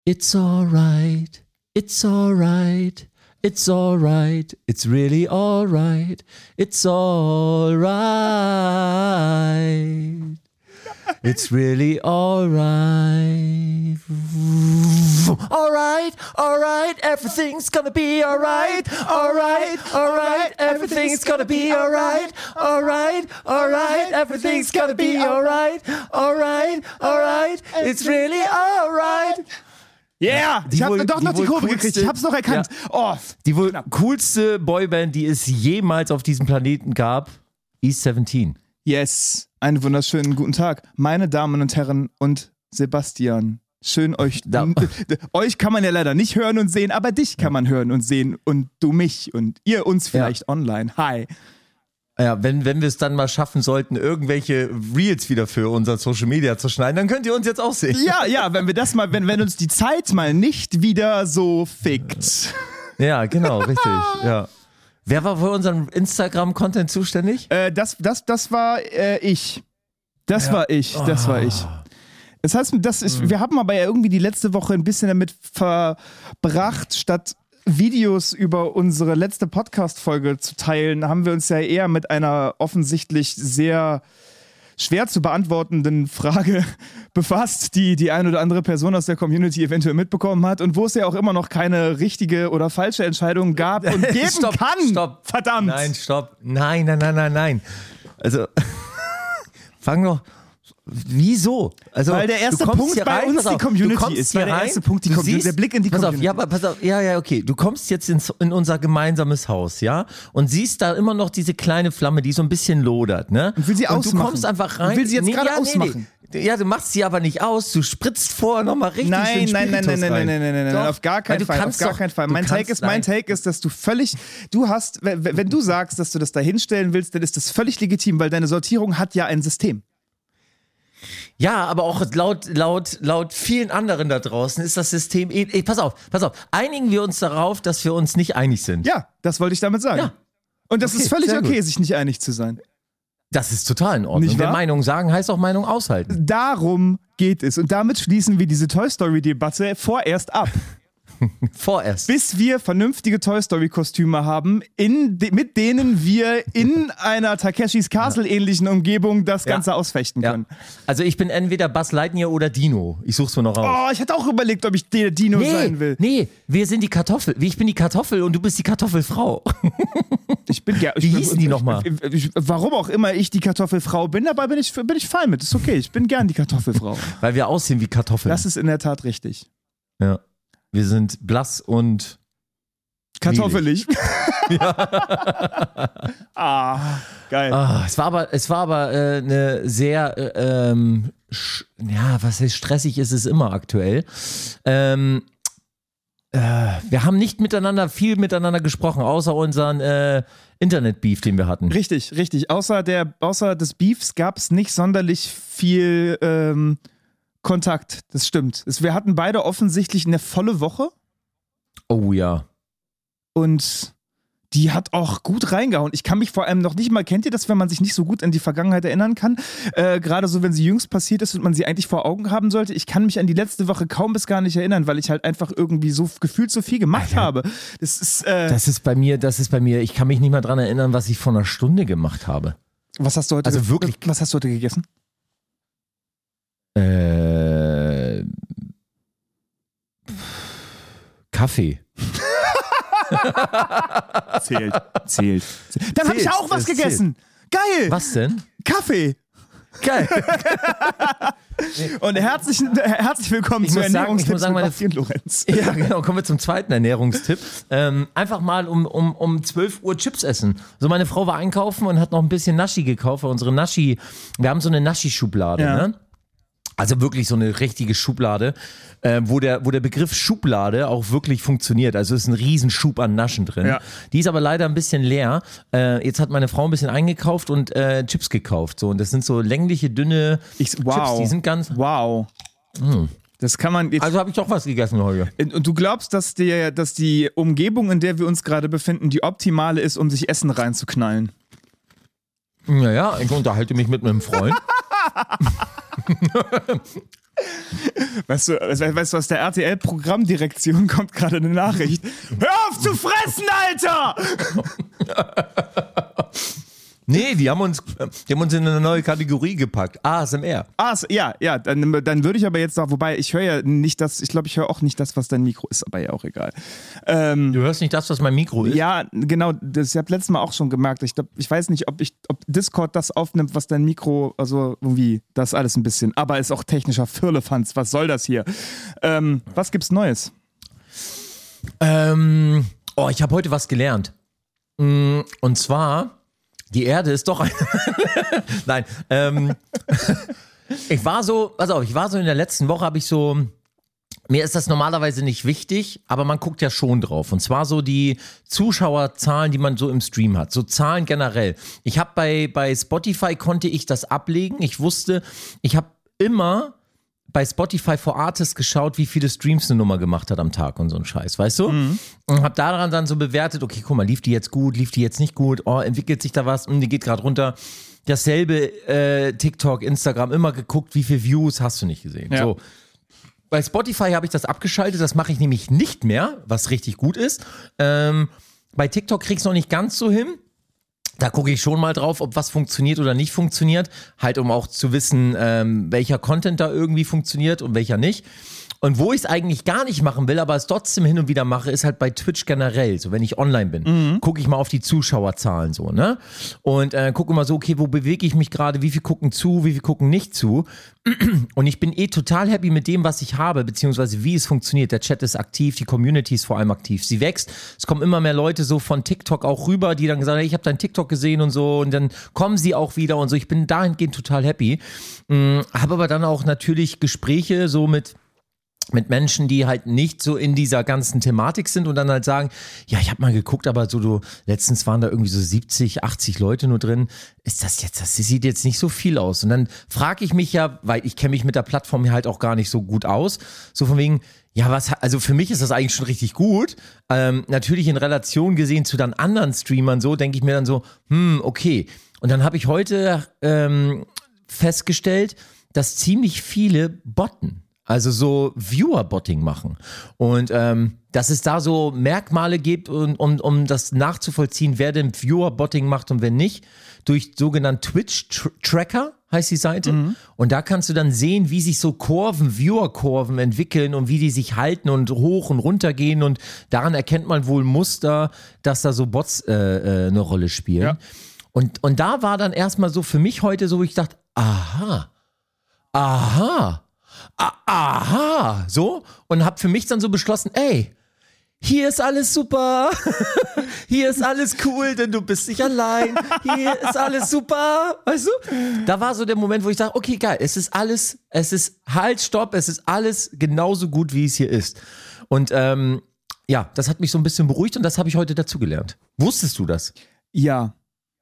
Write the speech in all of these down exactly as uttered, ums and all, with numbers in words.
It's alright, it's alright, it's alright, it's really alright, it's alright, it's really alright. Alright, alright, everything's gonna be alright, alright, alright, everything's gonna be alright, alright, alright, everything's gonna be alright, alright, alright, it's really alright. Yeah, Die ich habe wohl- doch die noch die wohl Kurve coolste- gekriegt. Ich hab's noch erkannt. Ja. Oh, Die wohl coolste Boyband, die es jemals auf diesem Planeten gab, East seventeen. yes. Einen wunderschönen guten Tag, meine Damen und Herren und Sebastian. Schön euch. Da- Euch kann man ja leider nicht hören und sehen, aber dich kann man hören und sehen und du mich und ihr uns vielleicht online. Hi. Ja, wenn, wenn wir es dann mal schaffen sollten, irgendwelche Reels wieder für unser Social Media zu schneiden, dann könnt ihr uns jetzt auch sehen. Ja, ja, wenn wir das mal, wenn, wenn uns die Zeit mal nicht wieder so fickt. Ja, genau, richtig. Ja. Wer war für unseren Instagram-Content zuständig? Äh, das, das, das war äh, ich. Das war ich. Das war ich. Das heißt, das ist, wir haben aber ja irgendwie die letzte Woche ein bisschen damit verbracht, statt Videos über unsere letzte Podcast-Folge zu teilen, haben wir uns ja eher mit einer offensichtlich sehr schwer zu beantwortenden Frage befasst, die die ein oder andere Person aus der Community eventuell mitbekommen hat und wo es ja auch immer noch keine richtige oder falsche Entscheidung gab und geben Stopp, kann. stopp. Verdammt. Nein, stopp. Nein, nein, nein, nein, nein. Also, fang doch. Wieso? Also, Weil der erste du kommst Punkt hier bei rein, uns pass auf, die Community du kommst ist. hier Weil der rein, erste Punkt die du Community, siehst- der Blick in die pass Community. Auf, ja, aber pass auf, ja, ja, okay. Du kommst jetzt ins, in unser gemeinsames Haus, ja, und siehst da immer noch diese kleine Flamme, die so ein bisschen lodert, ne? Und will sie und ausmachen. du kommst einfach rein. Und will sie jetzt gerade ja, ausmachen. Nee. Ja, du machst sie aber nicht aus, du spritzt vorher nochmal richtig Nein, schön nein, nein, nein, Spiritus nein, rein. nein, nein, nein, nein, Doch, auf gar weil keinen du Fall, auf kannst gar doch- keinen Fall. du Mein Take kannst- ist, mein nein. Take ist, dass du völlig, du hast, wenn, wenn du sagst, dass du das da hinstellen willst, dann ist das völlig legitim, weil deine Sortierung hat ja ein System. Ja, aber auch laut, laut, laut vielen anderen da draußen ist das System. Eh, eh, pass auf, pass auf. Einigen wir uns darauf, dass wir uns nicht einig sind. Ja, das wollte ich damit sagen. Ja. Und das Okay, ist völlig sehr okay, gut. sich nicht einig zu sein. Das ist total in Ordnung. Nicht Wer wahr? Meinung sagen, heißt auch Meinung aushalten. Darum geht es. Und damit schließen wir diese Toy Story-Debatte vorerst ab. Vorerst. Bis wir vernünftige Toy Story-Kostüme haben, in de- mit denen wir in einer Takeshis Castle-ähnlichen Umgebung das Ja. Ganze ausfechten Ja. können. Also ich bin entweder Buzz Lightyear oder Dino. Ich such's mir noch raus. Oh, ich hatte auch überlegt, ob ich der Dino nee, sein will. nee, wir sind die Kartoffel. Ich bin die Kartoffel und du bist die Kartoffelfrau. Ich bin ja, Wie ich, hießen die nochmal? Ich, ich, warum auch immer ich die Kartoffelfrau bin, dabei bin ich, bin ich fein mit. Ist okay, ich bin gern die Kartoffelfrau. Weil wir aussehen wie Kartoffeln. Das ist in der Tat richtig. ja. Wir sind blass und Kartoffelig. ah, geil. Ah, es war aber, es war aber äh, eine sehr, äh, ähm, sch- ja, was heißt stressig ist es immer aktuell. Ähm, äh, wir haben nicht miteinander, viel miteinander gesprochen, außer unseren äh, Internet-Beef, den wir hatten. Richtig, richtig. Außer, der, außer des Beefs gab es nicht sonderlich viel ähm, Kontakt. Das stimmt. Es, wir hatten beide offensichtlich eine volle Woche Oh ja. und die hat auch gut reingehauen. Ich kann mich vor allem noch nicht mal, kennt ihr das, wenn man sich nicht so gut an die Vergangenheit erinnern kann? Äh, Gerade so, wenn sie jüngst passiert ist und man sie eigentlich vor Augen haben sollte. Ich kann mich an die letzte Woche kaum bis gar nicht erinnern, weil ich halt einfach irgendwie so gefühlt so viel gemacht Alter. habe. Das ist, äh, Das ist bei mir, das ist bei mir, ich kann mich nicht mal dran erinnern, was ich vor einer Stunde gemacht habe. was hast du heute Also ge- wirklich- Was hast du heute gegessen? Äh, Kaffee. Zählt, zählt. Dann habe ich Zählt, auch was es gegessen. Geil. Was denn? Kaffee. Geil. Und herzlich, herzlich willkommen Ich zu muss sagen, Ernährungstipps ich muss sagen, mit meine- Basti und Lorenz. Ja, genau. Kommen wir zum zweiten Ernährungstipp. Ähm, einfach mal um, um, um zwölf Uhr Chips essen. So, meine Frau war einkaufen und hat noch ein bisschen Naschi gekauft. Weil unsere Naschi, wir haben so eine Naschi-Schublade, Ja. ne? Also wirklich so eine richtige Schublade, äh, wo, der, wo der Begriff Schublade auch wirklich funktioniert. Also es ist ein Riesenschub an Naschen drin. Ja. Die ist aber leider ein bisschen leer. Äh, jetzt hat meine Frau ein bisschen eingekauft und äh, Chips gekauft. So, und das sind so längliche, dünne Ich, wow. Chips. Die sind ganz... Wow. Das kann man jetzt. Also habe ich doch was gegessen heute. Und du glaubst, dass, der, dass die Umgebung, in der wir uns gerade befinden, die optimale ist, um sich Essen reinzuknallen? Naja, ich unterhalte mich mit meinem Freund. Weißt du, weißt du, aus der R T L-Programmdirektion kommt gerade eine Nachricht. Hör auf zu fressen, Alter! Nee, die haben uns, die haben uns in eine neue Kategorie gepackt. A S M R. Ah, ja, ja, dann, dann würde ich aber jetzt noch, wobei ich höre ja nicht das, ich glaube, ich höre auch nicht das, was dein Mikro ist, aber ja auch egal. Ähm, Du hörst nicht das, was mein Mikro ist? Ja, genau, das ich habe letztes Mal auch schon gemerkt. Ich, glaub, ich weiß nicht, ob, ich, ob Discord das aufnimmt, was dein Mikro, also irgendwie, das alles ein bisschen, aber ist auch technischer Firlefanz. Was soll das hier? Ähm, was gibt's Neues? Ähm, oh, ich habe heute was gelernt. Und zwar, die Erde ist doch ein... Nein, ähm, ich war so, pass auf, ich war so in der letzten Woche, habe ich so... Mir ist das normalerweise nicht wichtig, aber man guckt ja schon drauf. Und zwar so die Zuschauerzahlen, die man so im Stream hat. So Zahlen generell. Ich habe bei, bei Spotify konnte ich das ablegen. Ich wusste, ich habe immer bei Spotify for Artists geschaut, wie viele Streams eine Nummer gemacht hat am Tag und so ein Scheiß, weißt du? Mhm. Und habe daran dann so bewertet, okay, guck mal, lief die jetzt gut, lief die jetzt nicht gut, oh, entwickelt sich da was, die geht gerade runter. Dasselbe äh, TikTok, Instagram, immer geguckt, wie viele Views hast du nicht gesehen. Ja. So. Bei Spotify habe ich das abgeschaltet, das mache ich nämlich nicht mehr, was richtig gut ist. Ähm, bei TikTok kriege ich es noch nicht ganz so hin. Da gucke ich schon mal drauf, ob was funktioniert oder nicht funktioniert. Halt, um auch zu wissen, ähm, welcher Content da irgendwie funktioniert und welcher nicht. Und wo ich es eigentlich gar nicht machen will, aber es trotzdem hin und wieder mache, ist halt bei Twitch generell. So, wenn ich online bin, mhm. gucke ich mal auf die Zuschauerzahlen so, ne? Und äh, gucke mal so, okay, wo bewege ich mich gerade, wie viel gucken zu, wie viel gucken nicht zu. Und ich bin eh total happy mit dem, was ich habe, beziehungsweise wie es funktioniert. Der Chat ist aktiv, die Community ist vor allem aktiv. Sie wächst. Es kommen immer mehr Leute so von TikTok auch rüber, die dann gesagt haben, hey, ich habe dein TikTok gesehen und so. Und dann kommen sie auch wieder und so. Ich bin dahingehend total happy. Mhm, habe aber dann auch natürlich Gespräche so mit mit Menschen, die halt nicht so in dieser ganzen Thematik sind und dann halt sagen, ja, ich habe mal geguckt, aber so du, letztens waren da irgendwie so siebzig, achtzig Leute nur drin. Ist das jetzt, das sieht jetzt nicht so viel aus. Und dann frage ich mich ja, weil ich kenne mich mit der Plattform halt auch gar nicht so gut aus, so von wegen, ja, was, also für mich ist das eigentlich schon richtig gut. Ähm, natürlich in Relation gesehen zu dann anderen Streamern so, denke ich mir dann so, hm, okay. Und dann habe ich heute ähm, festgestellt, dass ziemlich viele botten. Also so Viewer-Botting machen. Und ähm, dass es da so Merkmale gibt, um, um, um das nachzuvollziehen, wer denn Viewer-Botting macht und wer nicht, durch sogenannten Twitch-Tracker heißt die Seite. Mhm. Und da kannst du dann sehen, wie sich so Kurven, Viewer-Kurven entwickeln und wie die sich halten und hoch und runter gehen. Und daran erkennt man wohl Muster, dass da so Bots äh, äh, eine Rolle spielen. Ja. Und, und da war dann erstmal so für mich heute so, wo ich dachte, aha, aha, aha, so, und habe für mich dann so beschlossen, ey, hier ist alles super, hier ist alles cool, denn du bist nicht allein, hier ist alles super, weißt du? Da war so der Moment, wo ich dachte, okay, geil, es ist alles, es ist, halt, stopp, es ist alles genauso gut, wie es hier ist. Und ähm, ja, das hat mich so ein bisschen beruhigt und das habe ich heute dazugelernt. Wusstest du das? Ja,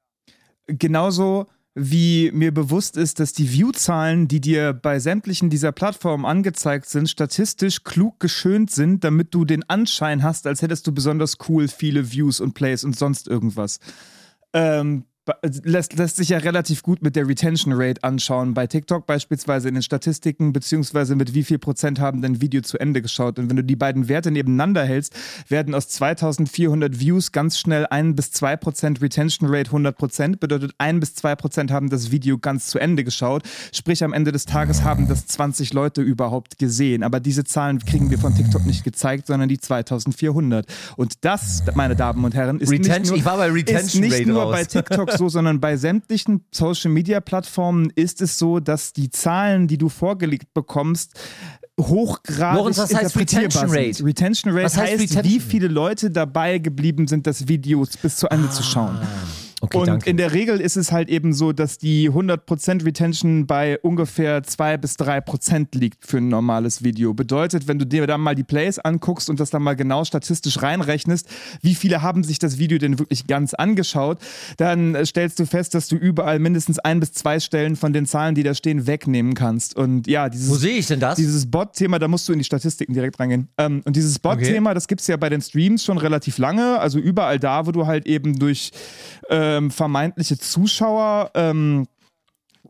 genauso wie mir bewusst ist, dass die View-Zahlen, die dir bei sämtlichen dieser Plattformen angezeigt sind, statistisch klug geschönt sind, damit du den Anschein hast, als hättest du besonders cool viele Views und Plays und sonst irgendwas. Ähm, lässt, lässt sich ja relativ gut mit der Retention Rate anschauen. Bei TikTok beispielsweise in den Statistiken, beziehungsweise mit wie viel Prozent haben dein Video zu Ende geschaut. Und wenn du die beiden Werte nebeneinander hältst, werden aus zweitausendvierhundert Views ganz schnell ein bis zwei Prozent Retention Rate hundert Prozent. Bedeutet, ein bis zwei Prozent haben das Video ganz zu Ende geschaut. Sprich, am Ende des Tages haben das zwanzig Leute überhaupt gesehen. Aber diese Zahlen kriegen wir von TikTok nicht gezeigt, sondern die zweitausendvierhundert. Und das, meine Damen und Herren, ist Retention, nicht nur, ich war bei Retention ist nicht Rate nur raus. bei TikTok so, sondern bei sämtlichen Social-Media-Plattformen ist es so, dass die Zahlen, die du vorgelegt bekommst, hochgradig Lorenz, was heißt interpretierbar Retention Rate? sind. Retention Rate was heißt, heißt Retention? wie viele Leute dabei geblieben sind, das Video bis zu Ende ah. zu schauen. Okay, und danke. in der Regel ist es halt eben so, dass die hundert Prozent Retention bei ungefähr zwei bis drei Prozent liegt für ein normales Video. Bedeutet, wenn du dir dann mal die Plays anguckst und das dann mal genau statistisch reinrechnest, wie viele haben sich das Video denn wirklich ganz angeschaut, dann stellst du fest, dass du überall mindestens ein bis zwei Stellen von den Zahlen, die da stehen, wegnehmen kannst. Und ja, dieses, Wo sehe ich denn das? Dieses Bot-Thema, da musst du in die Statistiken direkt reingehen. Ähm, und dieses Bot-Thema, okay. das gibt es ja bei den Streams schon relativ lange, also überall da, wo du halt eben durch äh, Ähm, vermeintliche Zuschauer ähm,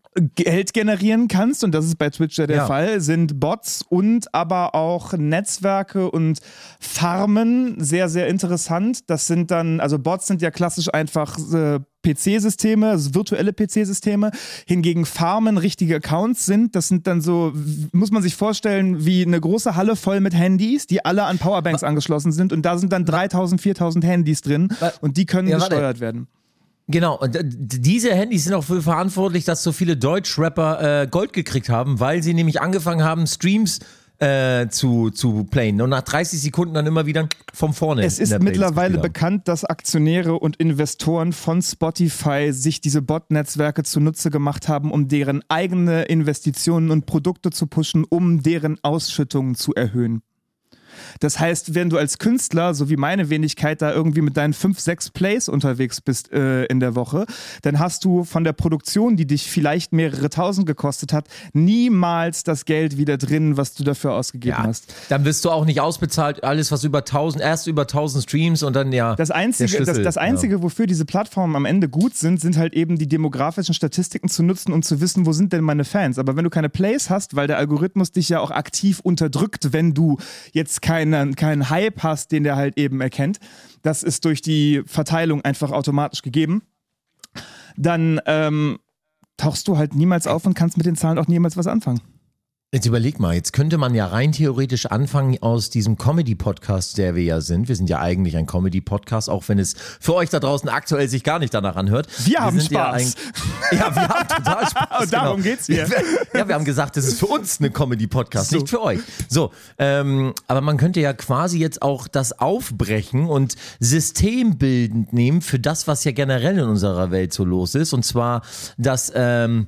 Geld generieren kannst, und das ist bei Twitch ja der Ja. Fall, sind Bots und aber auch Netzwerke und Farmen sehr, sehr interessant. Das sind dann, also Bots sind ja klassisch einfach äh, P C-Systeme, also virtuelle P C-Systeme, hingegen Farmen richtige Accounts sind. Das sind dann so, muss man sich vorstellen, wie eine große Halle voll mit Handys, die alle an Powerbanks angeschlossen sind, und da sind dann dreitausend, viertausend Handys drin und die können Ja, gesteuert warte. werden. Genau, und d- diese Handys sind auch für verantwortlich, dass so viele Deutsch-Rapper äh, Gold gekriegt haben, weil sie nämlich angefangen haben, Streams äh, zu, zu playen und nach dreißig Sekunden dann immer wieder von vorne. Es in ist der Playlist mittlerweile gespielt haben. bekannt, dass Aktionäre und Investoren von Spotify sich diese Bot-Netzwerke zunutze gemacht haben, um deren eigene Investitionen und Produkte zu pushen, um deren Ausschüttungen zu erhöhen. Das heißt, wenn du als Künstler, so wie meine Wenigkeit, da irgendwie mit deinen fünf, sechs Plays unterwegs bist äh, in der Woche, dann hast du von der Produktion, die dich vielleicht mehrere tausend gekostet hat, niemals das Geld wieder drin, was du dafür ausgegeben Ja, hast. dann wirst du auch nicht ausbezahlt, alles was über tausend, erst über tausend Streams und dann ja. Das Einzige, der das, Schlüssel, das Einzige, wofür diese Plattformen am Ende gut sind, sind halt eben die demografischen Statistiken zu nutzen, um zu wissen, wo sind denn meine Fans. Aber wenn du keine Plays hast, weil der Algorithmus dich ja auch aktiv unterdrückt, wenn du jetzt keinen, keinen Hype hast, den der halt eben erkennt, das ist durch die Verteilung einfach automatisch gegeben, dann ähm, tauchst du halt niemals auf und kannst mit den Zahlen auch niemals was anfangen. Jetzt überleg mal, jetzt könnte man ja rein theoretisch anfangen aus diesem Comedy-Podcast, der wir ja sind. Wir sind ja eigentlich ein Comedy-Podcast, auch wenn es für euch da draußen aktuell sich gar nicht danach anhört. Wir haben sind ja Spaß. ein- Ja, wir haben total Spaß. Und darum genau. geht's hier. Ja, wir haben gesagt, das ist für uns eine Comedy-Podcast, So. nicht für euch. So, ähm, aber man könnte ja quasi jetzt auch das aufbrechen und systembildend nehmen für das, was ja generell in unserer Welt so los ist. Und zwar, dass ähm,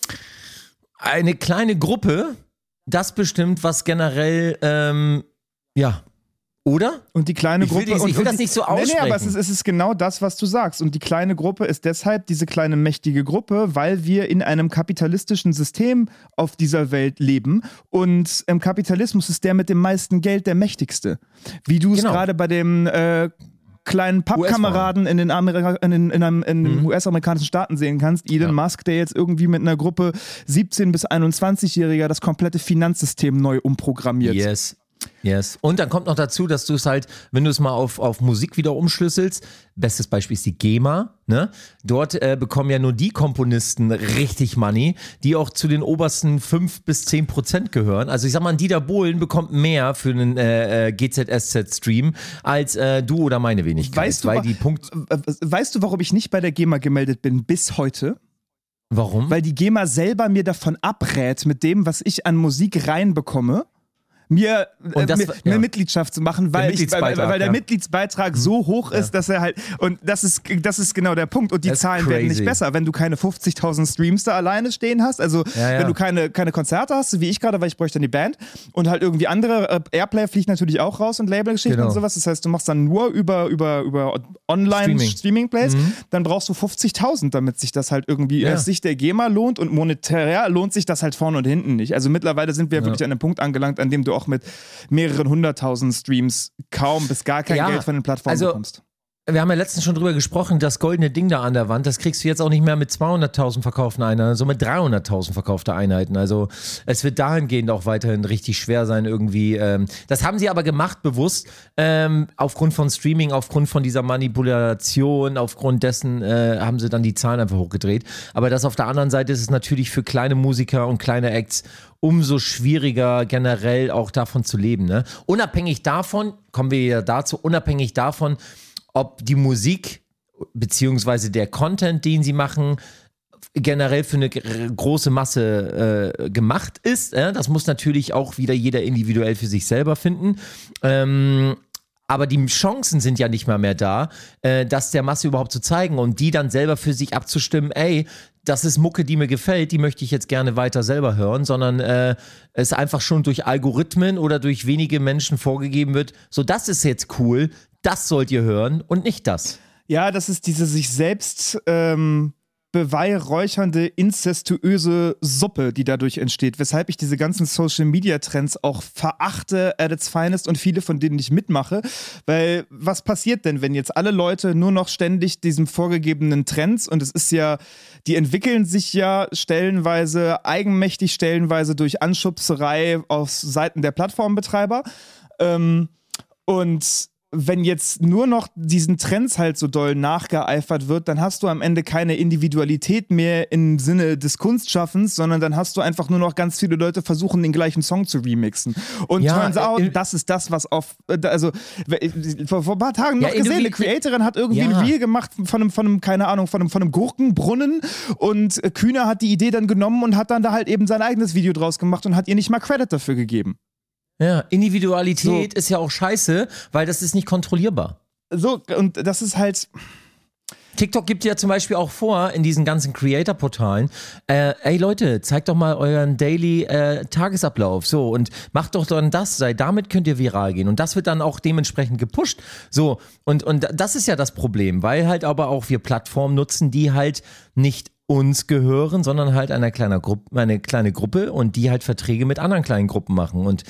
eine kleine Gruppe das bestimmt, was generell, ähm, ja, oder? Und die kleine Ich will Gruppe. dies- ich und, will und das die, nicht so Nee, nee, aber es aussprechen. ist, es ist genau das, was du sagst. Und die kleine Gruppe ist deshalb diese kleine mächtige Gruppe, weil wir in einem kapitalistischen System auf dieser Welt leben. Und im Kapitalismus ist der mit dem meisten Geld der mächtigste. Wie du es Genau. gerade bei dem äh, kleinen Pappkameraden in den, Amerika in den, in einem, in den Mhm. U S-amerikanischen Staaten sehen kannst. Elon Ja. Musk, der jetzt irgendwie mit einer Gruppe siebzehn- bis einundzwanzigjähriger das komplette Finanzsystem neu umprogrammiert. Yes. Yes. Und dann kommt noch dazu, dass du es halt, wenn du es mal auf, auf Musik wieder umschlüsselst, bestes Beispiel ist die GEMA, ne? Dort äh, bekommen ja nur die Komponisten richtig Money, die auch zu den obersten fünf bis zehn Prozent gehören. Also ich sag mal, ein Dieter Bohlen bekommt mehr für einen äh, äh, G Z S Z-Stream als äh, du oder meine Wenigkeit. Weißt du, weil wa- die Punkt. Weißt du, warum ich nicht bei der GEMA gemeldet bin bis heute? Warum? Weil die GEMA selber mir davon abrät, mit dem, was ich an Musik reinbekomme, mir, äh, Und das mir war- eine ja. Mitgliedschaft zu machen, weil, ich, weil, Mitgliedsbeitrag, weil, weil der ja. Mitgliedsbeitrag so hoch ist, dass er halt, und das ist, das ist genau der Punkt, und die Das ist Zahlen werden nicht crazy. besser, wenn du keine fünfzigtausend Streams da alleine stehen hast, also Ja, ja. wenn du keine, keine Konzerte hast, so wie ich gerade, weil ich bräuchte dann die Band, und halt irgendwie andere, äh, Airplay fliegt natürlich auch raus und Labelgeschichten Genau. und sowas, das heißt, du machst dann nur über, über, über Online-Streaming-Plays, Streaming. Mhm. dann brauchst du fünfzigtausend, damit sich das halt irgendwie Ja. aus Sicht der GEMA lohnt, und monetär lohnt sich das halt vorne und hinten nicht. Also mittlerweile sind wir Ja. wirklich an einem Punkt angelangt, an dem du auch mit mehreren hunderttausend Streams kaum bis gar kein Ja, Geld von den Plattformen also- bekommst. Wir haben ja letztens schon drüber gesprochen, das goldene Ding da an der Wand, das kriegst du jetzt auch nicht mehr mit zweihunderttausend verkauften Einheiten, sondern mit dreihunderttausend verkaufte Einheiten. Also es wird dahingehend auch weiterhin richtig schwer sein irgendwie. Ähm, das haben sie aber gemacht bewusst, ähm, aufgrund von Streaming, aufgrund von dieser Manipulation, aufgrund dessen äh, haben sie dann die Zahlen einfach hochgedreht. Aber das auf der anderen Seite ist es natürlich für kleine Musiker und kleine Acts umso schwieriger generell auch davon zu leben. Ne? Unabhängig davon, kommen wir ja dazu, unabhängig davon, ob die Musik beziehungsweise der Content, den sie machen, generell für eine g- große Masse äh, gemacht ist. Äh? Das muss natürlich auch wieder jeder individuell für sich selber finden. Ähm, aber die Chancen sind ja nicht mal mehr da, äh, das der Masse überhaupt zu zeigen und die dann selber für sich abzustimmen, ey, das ist Mucke, die mir gefällt, die möchte ich jetzt gerne weiter selber hören, sondern äh, es einfach schon durch Algorithmen oder durch wenige Menschen vorgegeben wird, so das ist jetzt cool, das sollt ihr hören und nicht das. Ja, das ist diese sich selbst ähm, beweihräuchernde, inzestuöse Suppe, die dadurch entsteht, weshalb ich diese ganzen Social-Media-Trends auch verachte at its finest und viele von denen ich mitmache, weil was passiert denn, wenn jetzt alle Leute nur noch ständig diesem vorgegebenen Trends, und es ist ja, die entwickeln sich ja stellenweise eigenmächtig, stellenweise durch Anschubserei auf Seiten der Plattformbetreiber, ähm, und wenn jetzt nur noch diesen Trends halt so doll nachgeeifert wird, dann hast du am Ende keine Individualität mehr im Sinne des Kunstschaffens, sondern dann hast du einfach nur noch ganz viele Leute versuchen, den gleichen Song zu remixen. Und ja, turns out, äh, das ist das, was auf, also vor, vor ein paar Tagen noch ja, gesehen, eine Creatorin hat irgendwie ja. ein Reel gemacht von einem, von einem, keine Ahnung, von einem, von einem Gurkenbrunnen, und Kühner hat die Idee dann genommen und hat dann da halt eben sein eigenes Video draus gemacht und hat ihr nicht mal Credit dafür gegeben. Ja, Individualität so. ist ja auch scheiße, weil das ist nicht kontrollierbar. So, und das ist halt... TikTok gibt ja zum Beispiel auch vor, in diesen ganzen Creator-Portalen, äh, ey Leute, zeigt doch mal euren Daily äh, Tagesablauf, so, und macht doch dann das, sei, damit könnt ihr viral gehen, und das wird dann auch dementsprechend gepusht, so, und, und das ist ja das Problem, weil halt aber auch wir Plattformen nutzen, die halt nicht uns gehören, sondern halt einer kleiner Gruppe, eine kleine Gruppe, und die halt Verträge mit anderen kleinen Gruppen machen, und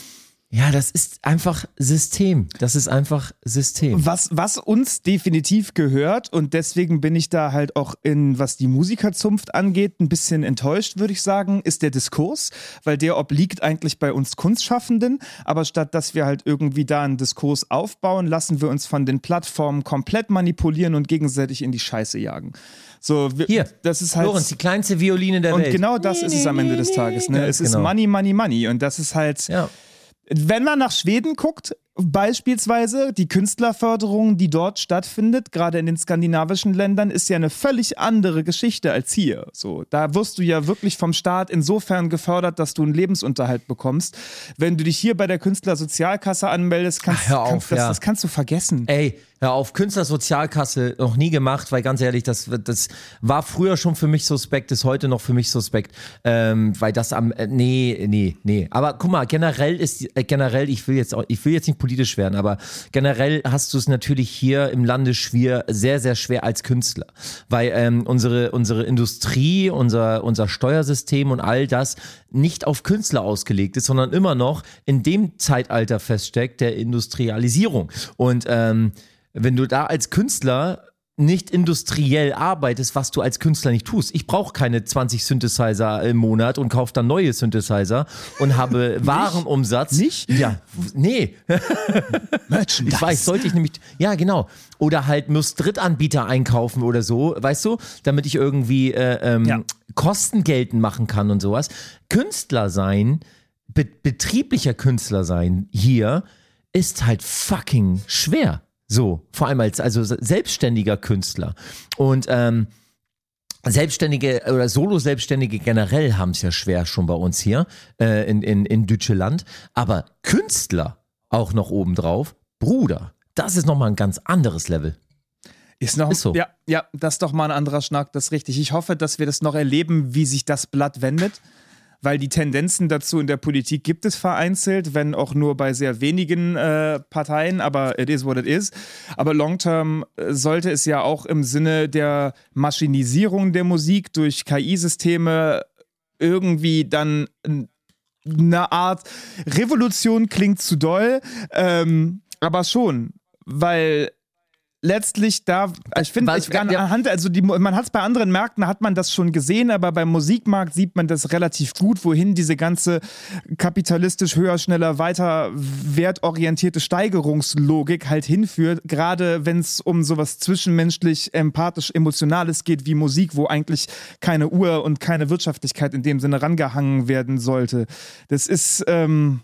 ja, das ist einfach System. Das ist einfach System. Was, was uns definitiv gehört, und deswegen bin ich da halt auch in, was die Musikerzunft angeht, ein bisschen enttäuscht, würde ich sagen, ist der Diskurs, weil der obliegt eigentlich bei uns Kunstschaffenden, aber statt dass wir halt irgendwie da einen Diskurs aufbauen, lassen wir uns von den Plattformen komplett manipulieren und gegenseitig in die Scheiße jagen. So, wir, Hier, das ist halt, Lorenz, die kleinste Violine der und Welt. Und genau das ist es am Ende des Tages. Ne? Ja, es genau. ist Money, Money, Money, und das ist halt... Ja. Wenn man nach Schweden guckt, beispielsweise, die Künstlerförderung, die dort stattfindet, gerade in den skandinavischen Ländern, ist ja eine völlig andere Geschichte als hier. So, da wirst du ja wirklich vom Staat insofern gefördert, dass du einen Lebensunterhalt bekommst. Wenn du dich hier bei der Künstlersozialkasse anmeldest, kannst, Ach, hör auf, kannst, das, ja. das kannst du vergessen. Ey, hör auf, Künstlersozialkasse noch nie gemacht, weil ganz ehrlich, das, das war früher schon für mich suspekt, ist heute noch für mich suspekt, ähm, weil das am, äh, nee, nee, nee. Aber guck mal, generell ist, äh, generell, ich will jetzt auch, ich will jetzt nicht politisch werden, aber generell hast du es natürlich hier im Lande schwer, sehr, sehr schwer als Künstler, weil ähm, unsere, unsere Industrie, unser, unser Steuersystem und all das nicht auf Künstler ausgelegt ist, sondern immer noch in dem Zeitalter feststeckt, der Industrialisierung. Und ähm, wenn du da als Künstler nicht industriell arbeitest, was du als Künstler nicht tust. Ich brauche keine zwanzig Synthesizer im Monat und kaufe dann neue Synthesizer und habe Warenumsatz. Nicht? Ja, nee. Ich weiß, sollte ich nämlich, ja genau. Oder halt muss Drittanbieter einkaufen oder so, weißt du, damit ich irgendwie äh, ähm, ja. Kosten geltend machen kann und sowas. Künstler sein, be- betrieblicher Künstler sein hier ist halt fucking schwer. So, vor allem als also selbstständiger Künstler. Und ähm, Selbstständige oder Solo-Selbstständige generell haben es ja schwer schon bei uns hier äh, in, in, in Deutschland. Aber Künstler auch noch obendrauf, Bruder, das ist nochmal ein ganz anderes Level. Ist noch, ist so. Ja, ja, das ist doch mal ein anderer Schnack, das ist richtig. Ich hoffe, dass wir das noch erleben, wie sich das Blatt wendet. Weil die Tendenzen dazu in der Politik gibt es vereinzelt, wenn auch nur bei sehr wenigen äh, Parteien, aber it is what it is. Aber long term äh, sollte es ja auch im Sinne der Maschinisierung der Musik durch K I-Systeme irgendwie dann eine Art Revolution, klingt zu doll, ähm, aber schon, weil letztlich da, ich finde, ich kann anhand, also die, man hat es bei anderen Märkten, hat man das schon gesehen, aber beim Musikmarkt sieht man das relativ gut, wohin diese ganze kapitalistisch höher, schneller, weiter wertorientierte Steigerungslogik halt hinführt, gerade wenn es um sowas zwischenmenschlich, empathisch, emotionales geht wie Musik, wo eigentlich keine Uhr und keine Wirtschaftlichkeit in dem Sinne rangehangen werden sollte. Das ist, ähm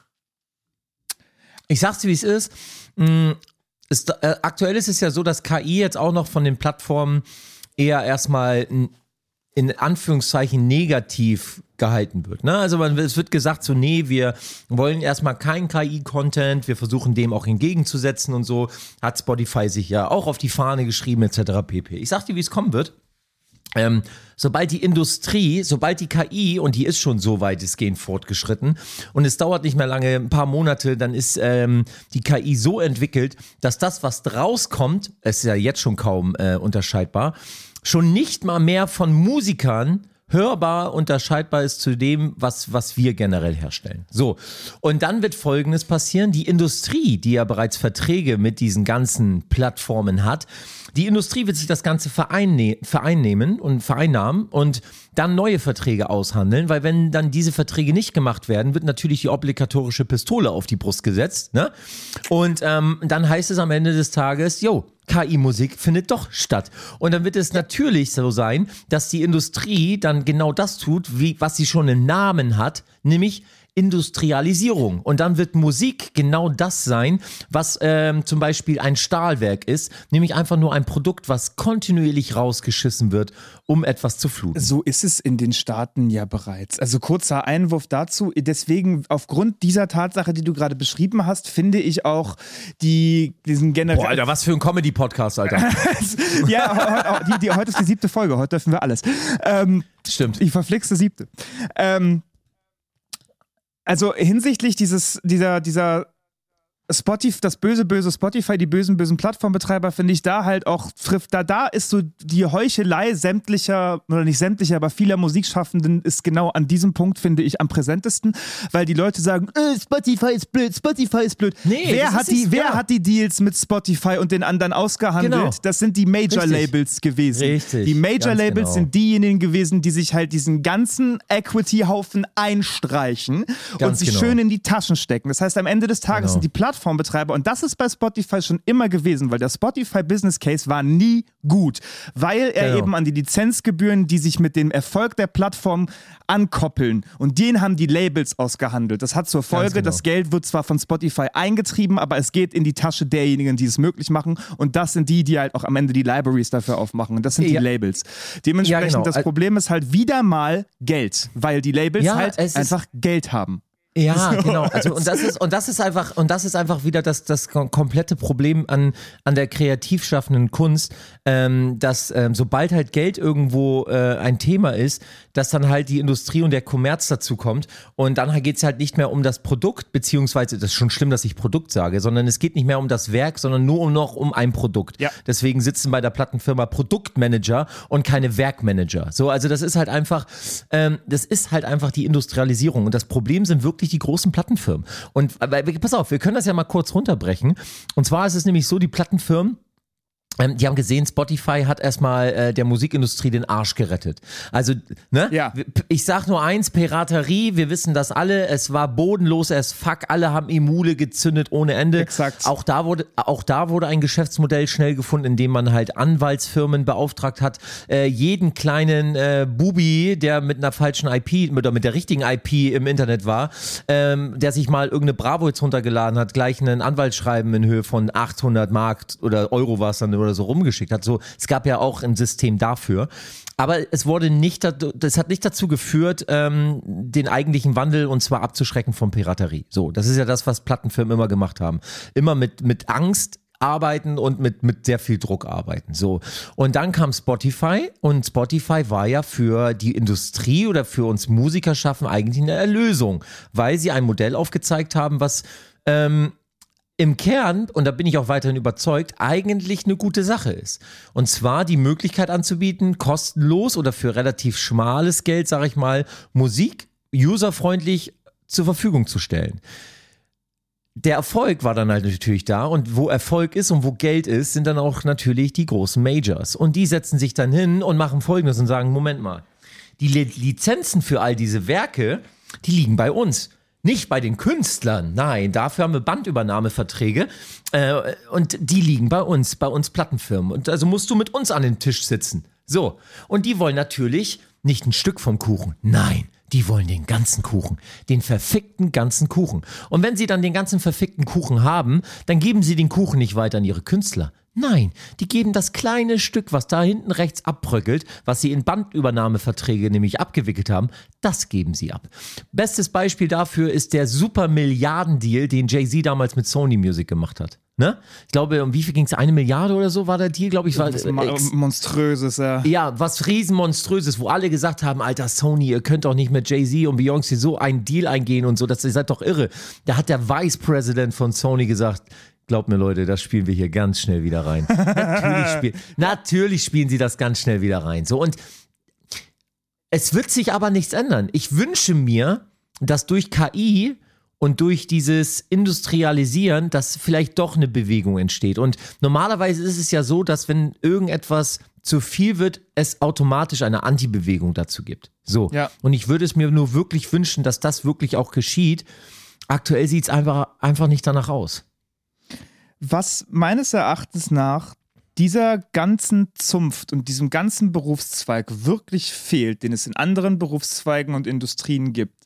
Ich sag's dir, wie es ist. Mm. Ist, äh, aktuell ist es ja so, dass K I jetzt auch noch von den Plattformen eher erstmal in, in Anführungszeichen negativ gehalten wird. Ne? Also man, es wird gesagt so, nee, wir wollen erstmal keinen K I-Content, wir versuchen dem auch entgegenzusetzen und so, hat Spotify sich ja auch auf die Fahne geschrieben et cetera pp. Ich sag dir, wie es kommen wird. Ähm, sobald die Industrie, sobald die K I, und die ist schon so weitestgehend fortgeschritten und es dauert nicht mehr lange, ein paar Monate, dann ist ähm, die K I so entwickelt, dass das, was draus kommt, ist ja jetzt schon kaum äh, unterscheidbar, schon nicht mal mehr von Musikern hörbar unterscheidbar ist zu dem, was, was wir generell herstellen. So, und dann wird Folgendes passieren. Die Industrie, die ja bereits Verträge mit diesen ganzen Plattformen hat, die Industrie wird sich das Ganze vereinne- vereinnehmen und vereinnahmen und dann neue Verträge aushandeln, weil wenn dann diese Verträge nicht gemacht werden, wird natürlich die obligatorische Pistole auf die Brust gesetzt, ne? Und ähm, dann heißt es am Ende des Tages, jo, K I-Musik findet doch statt. Und dann wird es natürlich so sein, dass die Industrie dann genau das tut, wie, was sie schon im Namen hat, nämlich Industrialisierung. Und dann wird Musik genau das sein, was ähm, zum Beispiel ein Stahlwerk ist, nämlich einfach nur ein Produkt, was kontinuierlich rausgeschissen wird, um etwas zu fluten. So ist es in den Staaten ja bereits. Also kurzer Einwurf dazu. Deswegen, aufgrund dieser Tatsache, die du gerade beschrieben hast, finde ich auch die, diesen generellen... Boah, Alter, was für ein Comedy-Podcast, Alter. Ja, die, die, heute ist die siebte Folge, heute dürfen wir alles. Ähm, Stimmt. Die verflixte siebte. Ähm, Also hinsichtlich dieses, dieser, dieser Spotify, das böse, böse Spotify, die bösen, bösen Plattformbetreiber, finde ich da halt auch, da, da ist so die Heuchelei sämtlicher, oder nicht sämtlicher, aber vieler Musikschaffenden ist genau an diesem Punkt, finde ich, am präsentesten, weil die Leute sagen, äh, Spotify ist blöd, Spotify ist blöd. Nee, wer hat, die, ist, wer ja. hat die Deals mit Spotify und den anderen ausgehandelt? Genau. Das sind die Major-Labels gewesen. Richtig. Die Major-Labels genau. sind diejenigen gewesen, die sich halt diesen ganzen Equity-Haufen einstreichen Ganz und sich genau. schön in die Taschen stecken. Das heißt, am Ende des Tages Genau. sind die Plattformbetreiber, und das ist bei Spotify schon immer gewesen, weil der Spotify Business Case war nie gut, weil er Genau. eben an die Lizenzgebühren, die sich mit dem Erfolg der Plattform ankoppeln, und den haben die Labels ausgehandelt. Das hat zur Folge, genau. das Geld wird zwar von Spotify eingetrieben, aber es geht in die Tasche derjenigen, die es möglich machen, und das sind die, die halt auch am Ende die Libraries dafür aufmachen, und das sind Ja. die Labels. Dementsprechend, Ja, genau. das Problem ist halt wieder mal Geld, weil die Labels Ja, halt es ist- einfach Geld haben. Ja, genau. Also und das ist und das ist einfach und das ist einfach wieder das das kom- komplette Problem an an der kreativ schaffenden Kunst, ähm, dass ähm, sobald halt Geld irgendwo äh, ein Thema ist, dass dann halt die Industrie und der Kommerz dazu kommt, und dann geht es halt nicht mehr um das Produkt, beziehungsweise das ist schon schlimm, dass ich Produkt sage, sondern es geht nicht mehr um das Werk, sondern nur um noch um ein Produkt. Ja. Deswegen sitzen bei der Plattenfirma Produktmanager und keine Werkmanager. So, also das ist halt einfach, ähm, das ist halt einfach die Industrialisierung, und das Problem sind wirklich die großen Plattenfirmen. Und aber, pass auf, wir können das ja mal kurz runterbrechen. Und zwar ist es nämlich so, die Plattenfirmen, ähm, die haben gesehen, Spotify hat erstmal äh, der Musikindustrie den Arsch gerettet. Also, ne? Ja. Ich sag nur eins, Piraterie, wir wissen das alle, es war bodenlos as fuck, alle haben Emule gezündet ohne Ende. Exakt. Auch da wurde, auch da wurde ein Geschäftsmodell schnell gefunden, in dem man halt Anwaltsfirmen beauftragt hat, äh, jeden kleinen äh, Bubi, der mit einer falschen I P, oder mit der richtigen I P im Internet war, ähm, der sich mal irgendeine Bravo jetzt runtergeladen hat, gleich einen Anwaltsschreiben in Höhe von achthundert Mark oder Euro war es dann, oder so rumgeschickt hat. So, es gab ja auch ein System dafür. Aber es wurde nicht, das hat nicht dazu geführt, ähm, den eigentlichen Wandel, und zwar abzuschrecken von Piraterie. So, das ist ja das, was Plattenfirmen immer gemacht haben. Immer mit, mit Angst arbeiten und mit, mit sehr viel Druck arbeiten. So. Und dann kam Spotify, und Spotify war ja für die Industrie oder für uns Musiker schaffen eigentlich eine Erlösung, weil sie ein Modell aufgezeigt haben, was ähm, im Kern, und da bin ich auch weiterhin überzeugt, eigentlich eine gute Sache ist. Und zwar die Möglichkeit anzubieten, kostenlos oder für relativ schmales Geld, sage ich mal, Musik userfreundlich zur Verfügung zu stellen. Der Erfolg war dann halt natürlich da, und wo Erfolg ist und wo Geld ist, sind dann auch natürlich die großen Majors. Und die setzen sich dann hin und machen Folgendes und sagen, Moment mal, die Li- Lizenzen für all diese Werke, die liegen bei uns. Nicht bei den Künstlern, nein, dafür haben wir Bandübernahmeverträge, äh, und die liegen bei uns, bei uns Plattenfirmen. Und also musst du mit uns an den Tisch sitzen. So, und die wollen natürlich nicht ein Stück vom Kuchen, nein, die wollen den ganzen Kuchen, den verfickten ganzen Kuchen. Und wenn sie dann den ganzen verfickten Kuchen haben, dann geben sie den Kuchen nicht weiter an ihre Künstler. Nein, die geben das kleine Stück, was da hinten rechts abbröckelt, was sie in Bandübernahmeverträge nämlich abgewickelt haben, das geben sie ab. Bestes Beispiel dafür ist der super Milliarden-Deal, den Jay-Z damals mit Sony Music gemacht hat. Ne? Ich glaube, um wie viel ging es? Eine Milliarde oder so war der Deal, glaube ich. War, Das ist ma- ex- monströses, ja. ja, was riesenmonströses, wo alle gesagt haben, Alter, Sony, ihr könnt doch nicht mit Jay-Z und Beyoncé so einen Deal eingehen und so, das, ihr seid doch irre. Da hat der Vice President von Sony gesagt, Glaubt mir, Leute, das spielen wir hier ganz schnell wieder rein. Natürlich, spiel, natürlich spielen sie das ganz schnell wieder rein. So, und es wird sich aber nichts ändern. Ich wünsche mir, dass durch K I und durch dieses Industrialisieren, dass vielleicht doch eine Bewegung entsteht. Und normalerweise ist es ja so, dass wenn irgendetwas zu viel wird, es automatisch eine Antibewegung dazu gibt. So. Ja. Und ich würde es mir nur wirklich wünschen, dass das wirklich auch geschieht. Aktuell sieht es einfach, einfach nicht danach aus. Was meines Erachtens nach dieser ganzen Zunft und diesem ganzen Berufszweig wirklich fehlt, den es in anderen Berufszweigen und Industrien gibt,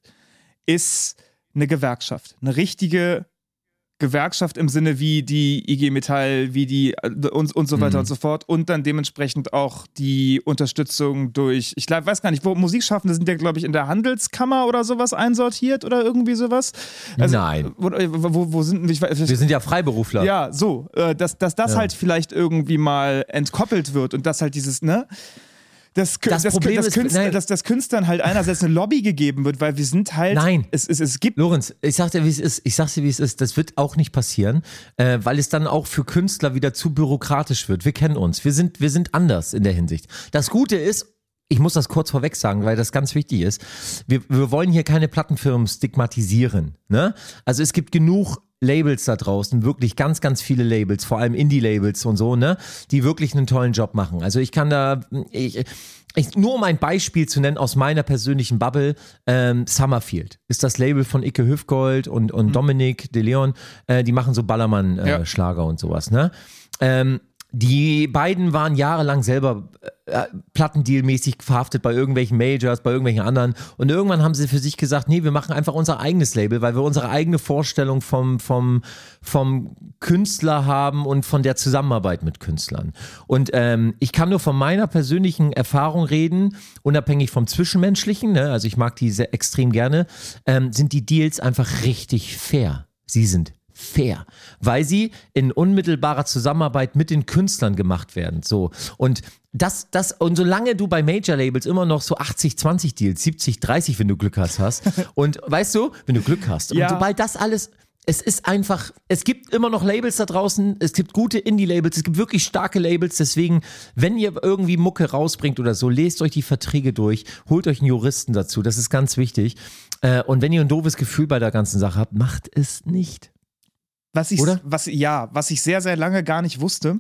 ist eine Gewerkschaft. Eine richtige Gewerkschaft im Sinne wie die I G Metall, wie die und, und so weiter mhm. und so fort und dann dementsprechend auch die Unterstützung durch, ich glaub, weiß gar nicht, wo Musikschaffende sind ja, glaube ich, in der Handelskammer oder sowas einsortiert oder irgendwie sowas. Also, Nein. Wo, wo, wo sind ich, wir sind ja Freiberufler. Ja, so, äh, dass, dass das ja. halt vielleicht irgendwie mal entkoppelt wird und dass halt dieses, ne? Das, das, das, Problem das, ist, Künstler, nein. dass das Künstlern halt einerseits eine Lobby gegeben wird, weil wir sind halt. Nein. Es, es, es gibt. Lorenz, ich sag dir, wie es ist. Ich sag dir, wie es ist. Das wird auch nicht passieren, äh, weil es dann auch für Künstler wieder zu bürokratisch wird. Wir kennen uns. Wir sind, wir sind anders in der Hinsicht. Das Gute ist, ich muss das kurz vorweg sagen, weil das ganz wichtig ist. Wir, wir wollen hier keine Plattenfirmen stigmatisieren. Ne? Also es gibt genug Labels da draußen, wirklich ganz, ganz viele Labels, vor allem Indie-Labels und so, ne, die wirklich einen tollen Job machen. Also ich kann da, ich, ich, nur um ein Beispiel zu nennen aus meiner persönlichen Bubble, ähm, Summerfield ist das Label von Icke Hüftgold und, und mhm. Dominic de Leon, äh, die machen so Ballermann-Schlager äh, ja. und sowas, ne. Ähm, Die beiden waren jahrelang selber äh, Plattendeal-mäßig verhaftet bei irgendwelchen Majors, bei irgendwelchen anderen. Und irgendwann haben sie für sich gesagt, nee, wir machen einfach unser eigenes Label, weil wir unsere eigene Vorstellung vom, vom, vom Künstler haben und von der Zusammenarbeit mit Künstlern. Und ähm, ich kann nur von meiner persönlichen Erfahrung reden, unabhängig vom Zwischenmenschlichen, ne? Also ich mag die sehr extrem gerne, ähm, sind die Deals einfach richtig fair. Sie sind fair, weil sie in unmittelbarer Zusammenarbeit mit den Künstlern gemacht werden. So. Und das, das, und solange du bei Major-Labels immer noch so achtzig zwanzig Deals, siebzig dreißig, wenn du Glück hast, hast und weißt du, wenn du Glück hast. Ja. Und sobald das alles, es ist einfach, es gibt immer noch Labels da draußen, es gibt gute Indie-Labels, es gibt wirklich starke Labels, deswegen, wenn ihr irgendwie Mucke rausbringt oder so, lest euch die Verträge durch, holt euch einen Juristen dazu, das ist ganz wichtig. Und wenn ihr ein doofes Gefühl bei der ganzen Sache habt, macht es nicht. Was ich, Oder? Was, ja, was ich sehr, sehr lange gar nicht wusste,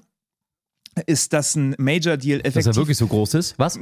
ist, dass ein Major-Deal effektiv... Dass er wirklich so groß ist? Was?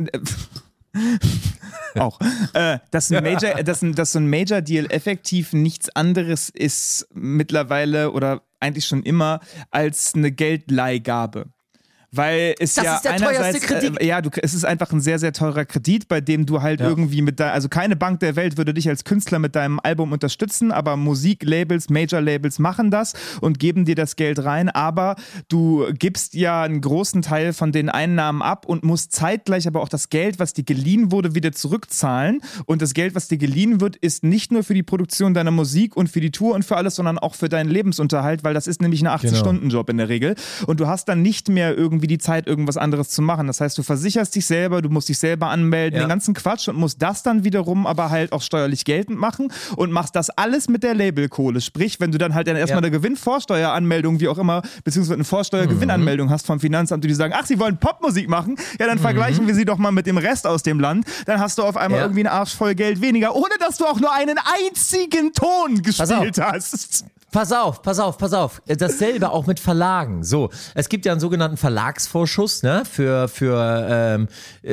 Auch. Äh, dass, ein Major, dass, ein, dass so ein Major-Deal effektiv nichts anderes ist mittlerweile oder eigentlich schon immer als eine Geldleihgabe. Weil es das ja ist der einerseits, teuerste Kredit. Äh, ja, du, es ist einfach ein sehr, sehr teurer Kredit, bei dem du halt ja. irgendwie mit da, also keine Bank der Welt würde dich als Künstler mit deinem Album unterstützen, aber Musiklabels, Major-Labels machen das und geben dir das Geld rein, aber du gibst ja einen großen Teil von den Einnahmen ab und musst zeitgleich aber auch das Geld, was dir geliehen wurde, wieder zurückzahlen und das Geld, was dir geliehen wird, ist nicht nur für die Produktion deiner Musik und für die Tour und für alles, sondern auch für deinen Lebensunterhalt, weil das ist nämlich ein achtzig-Stunden-Job in der Regel und du hast dann nicht mehr irgendwie wie die Zeit, irgendwas anderes zu machen. Das heißt, du versicherst dich selber, du musst dich selber anmelden, ja. den ganzen Quatsch und musst das dann wiederum aber halt auch steuerlich geltend machen und machst das alles mit der Labelkohle. Sprich, wenn du dann halt dann erstmal ja. eine Gewinnvorsteueranmeldung, wie auch immer, beziehungsweise eine Vorsteuergewinnanmeldung mhm. hast vom Finanzamt, die sagen, ach, sie wollen Popmusik machen, ja, dann mhm. vergleichen wir sie doch mal mit dem Rest aus dem Land. Dann hast du auf einmal ja. irgendwie einen Arsch voll Geld weniger, ohne dass du auch nur einen einzigen Ton gespielt hast. Pass auf, pass auf, pass auf. Dasselbe auch mit Verlagen. So, es gibt ja einen sogenannten Verlagsvorschuss, ne, für für ähm,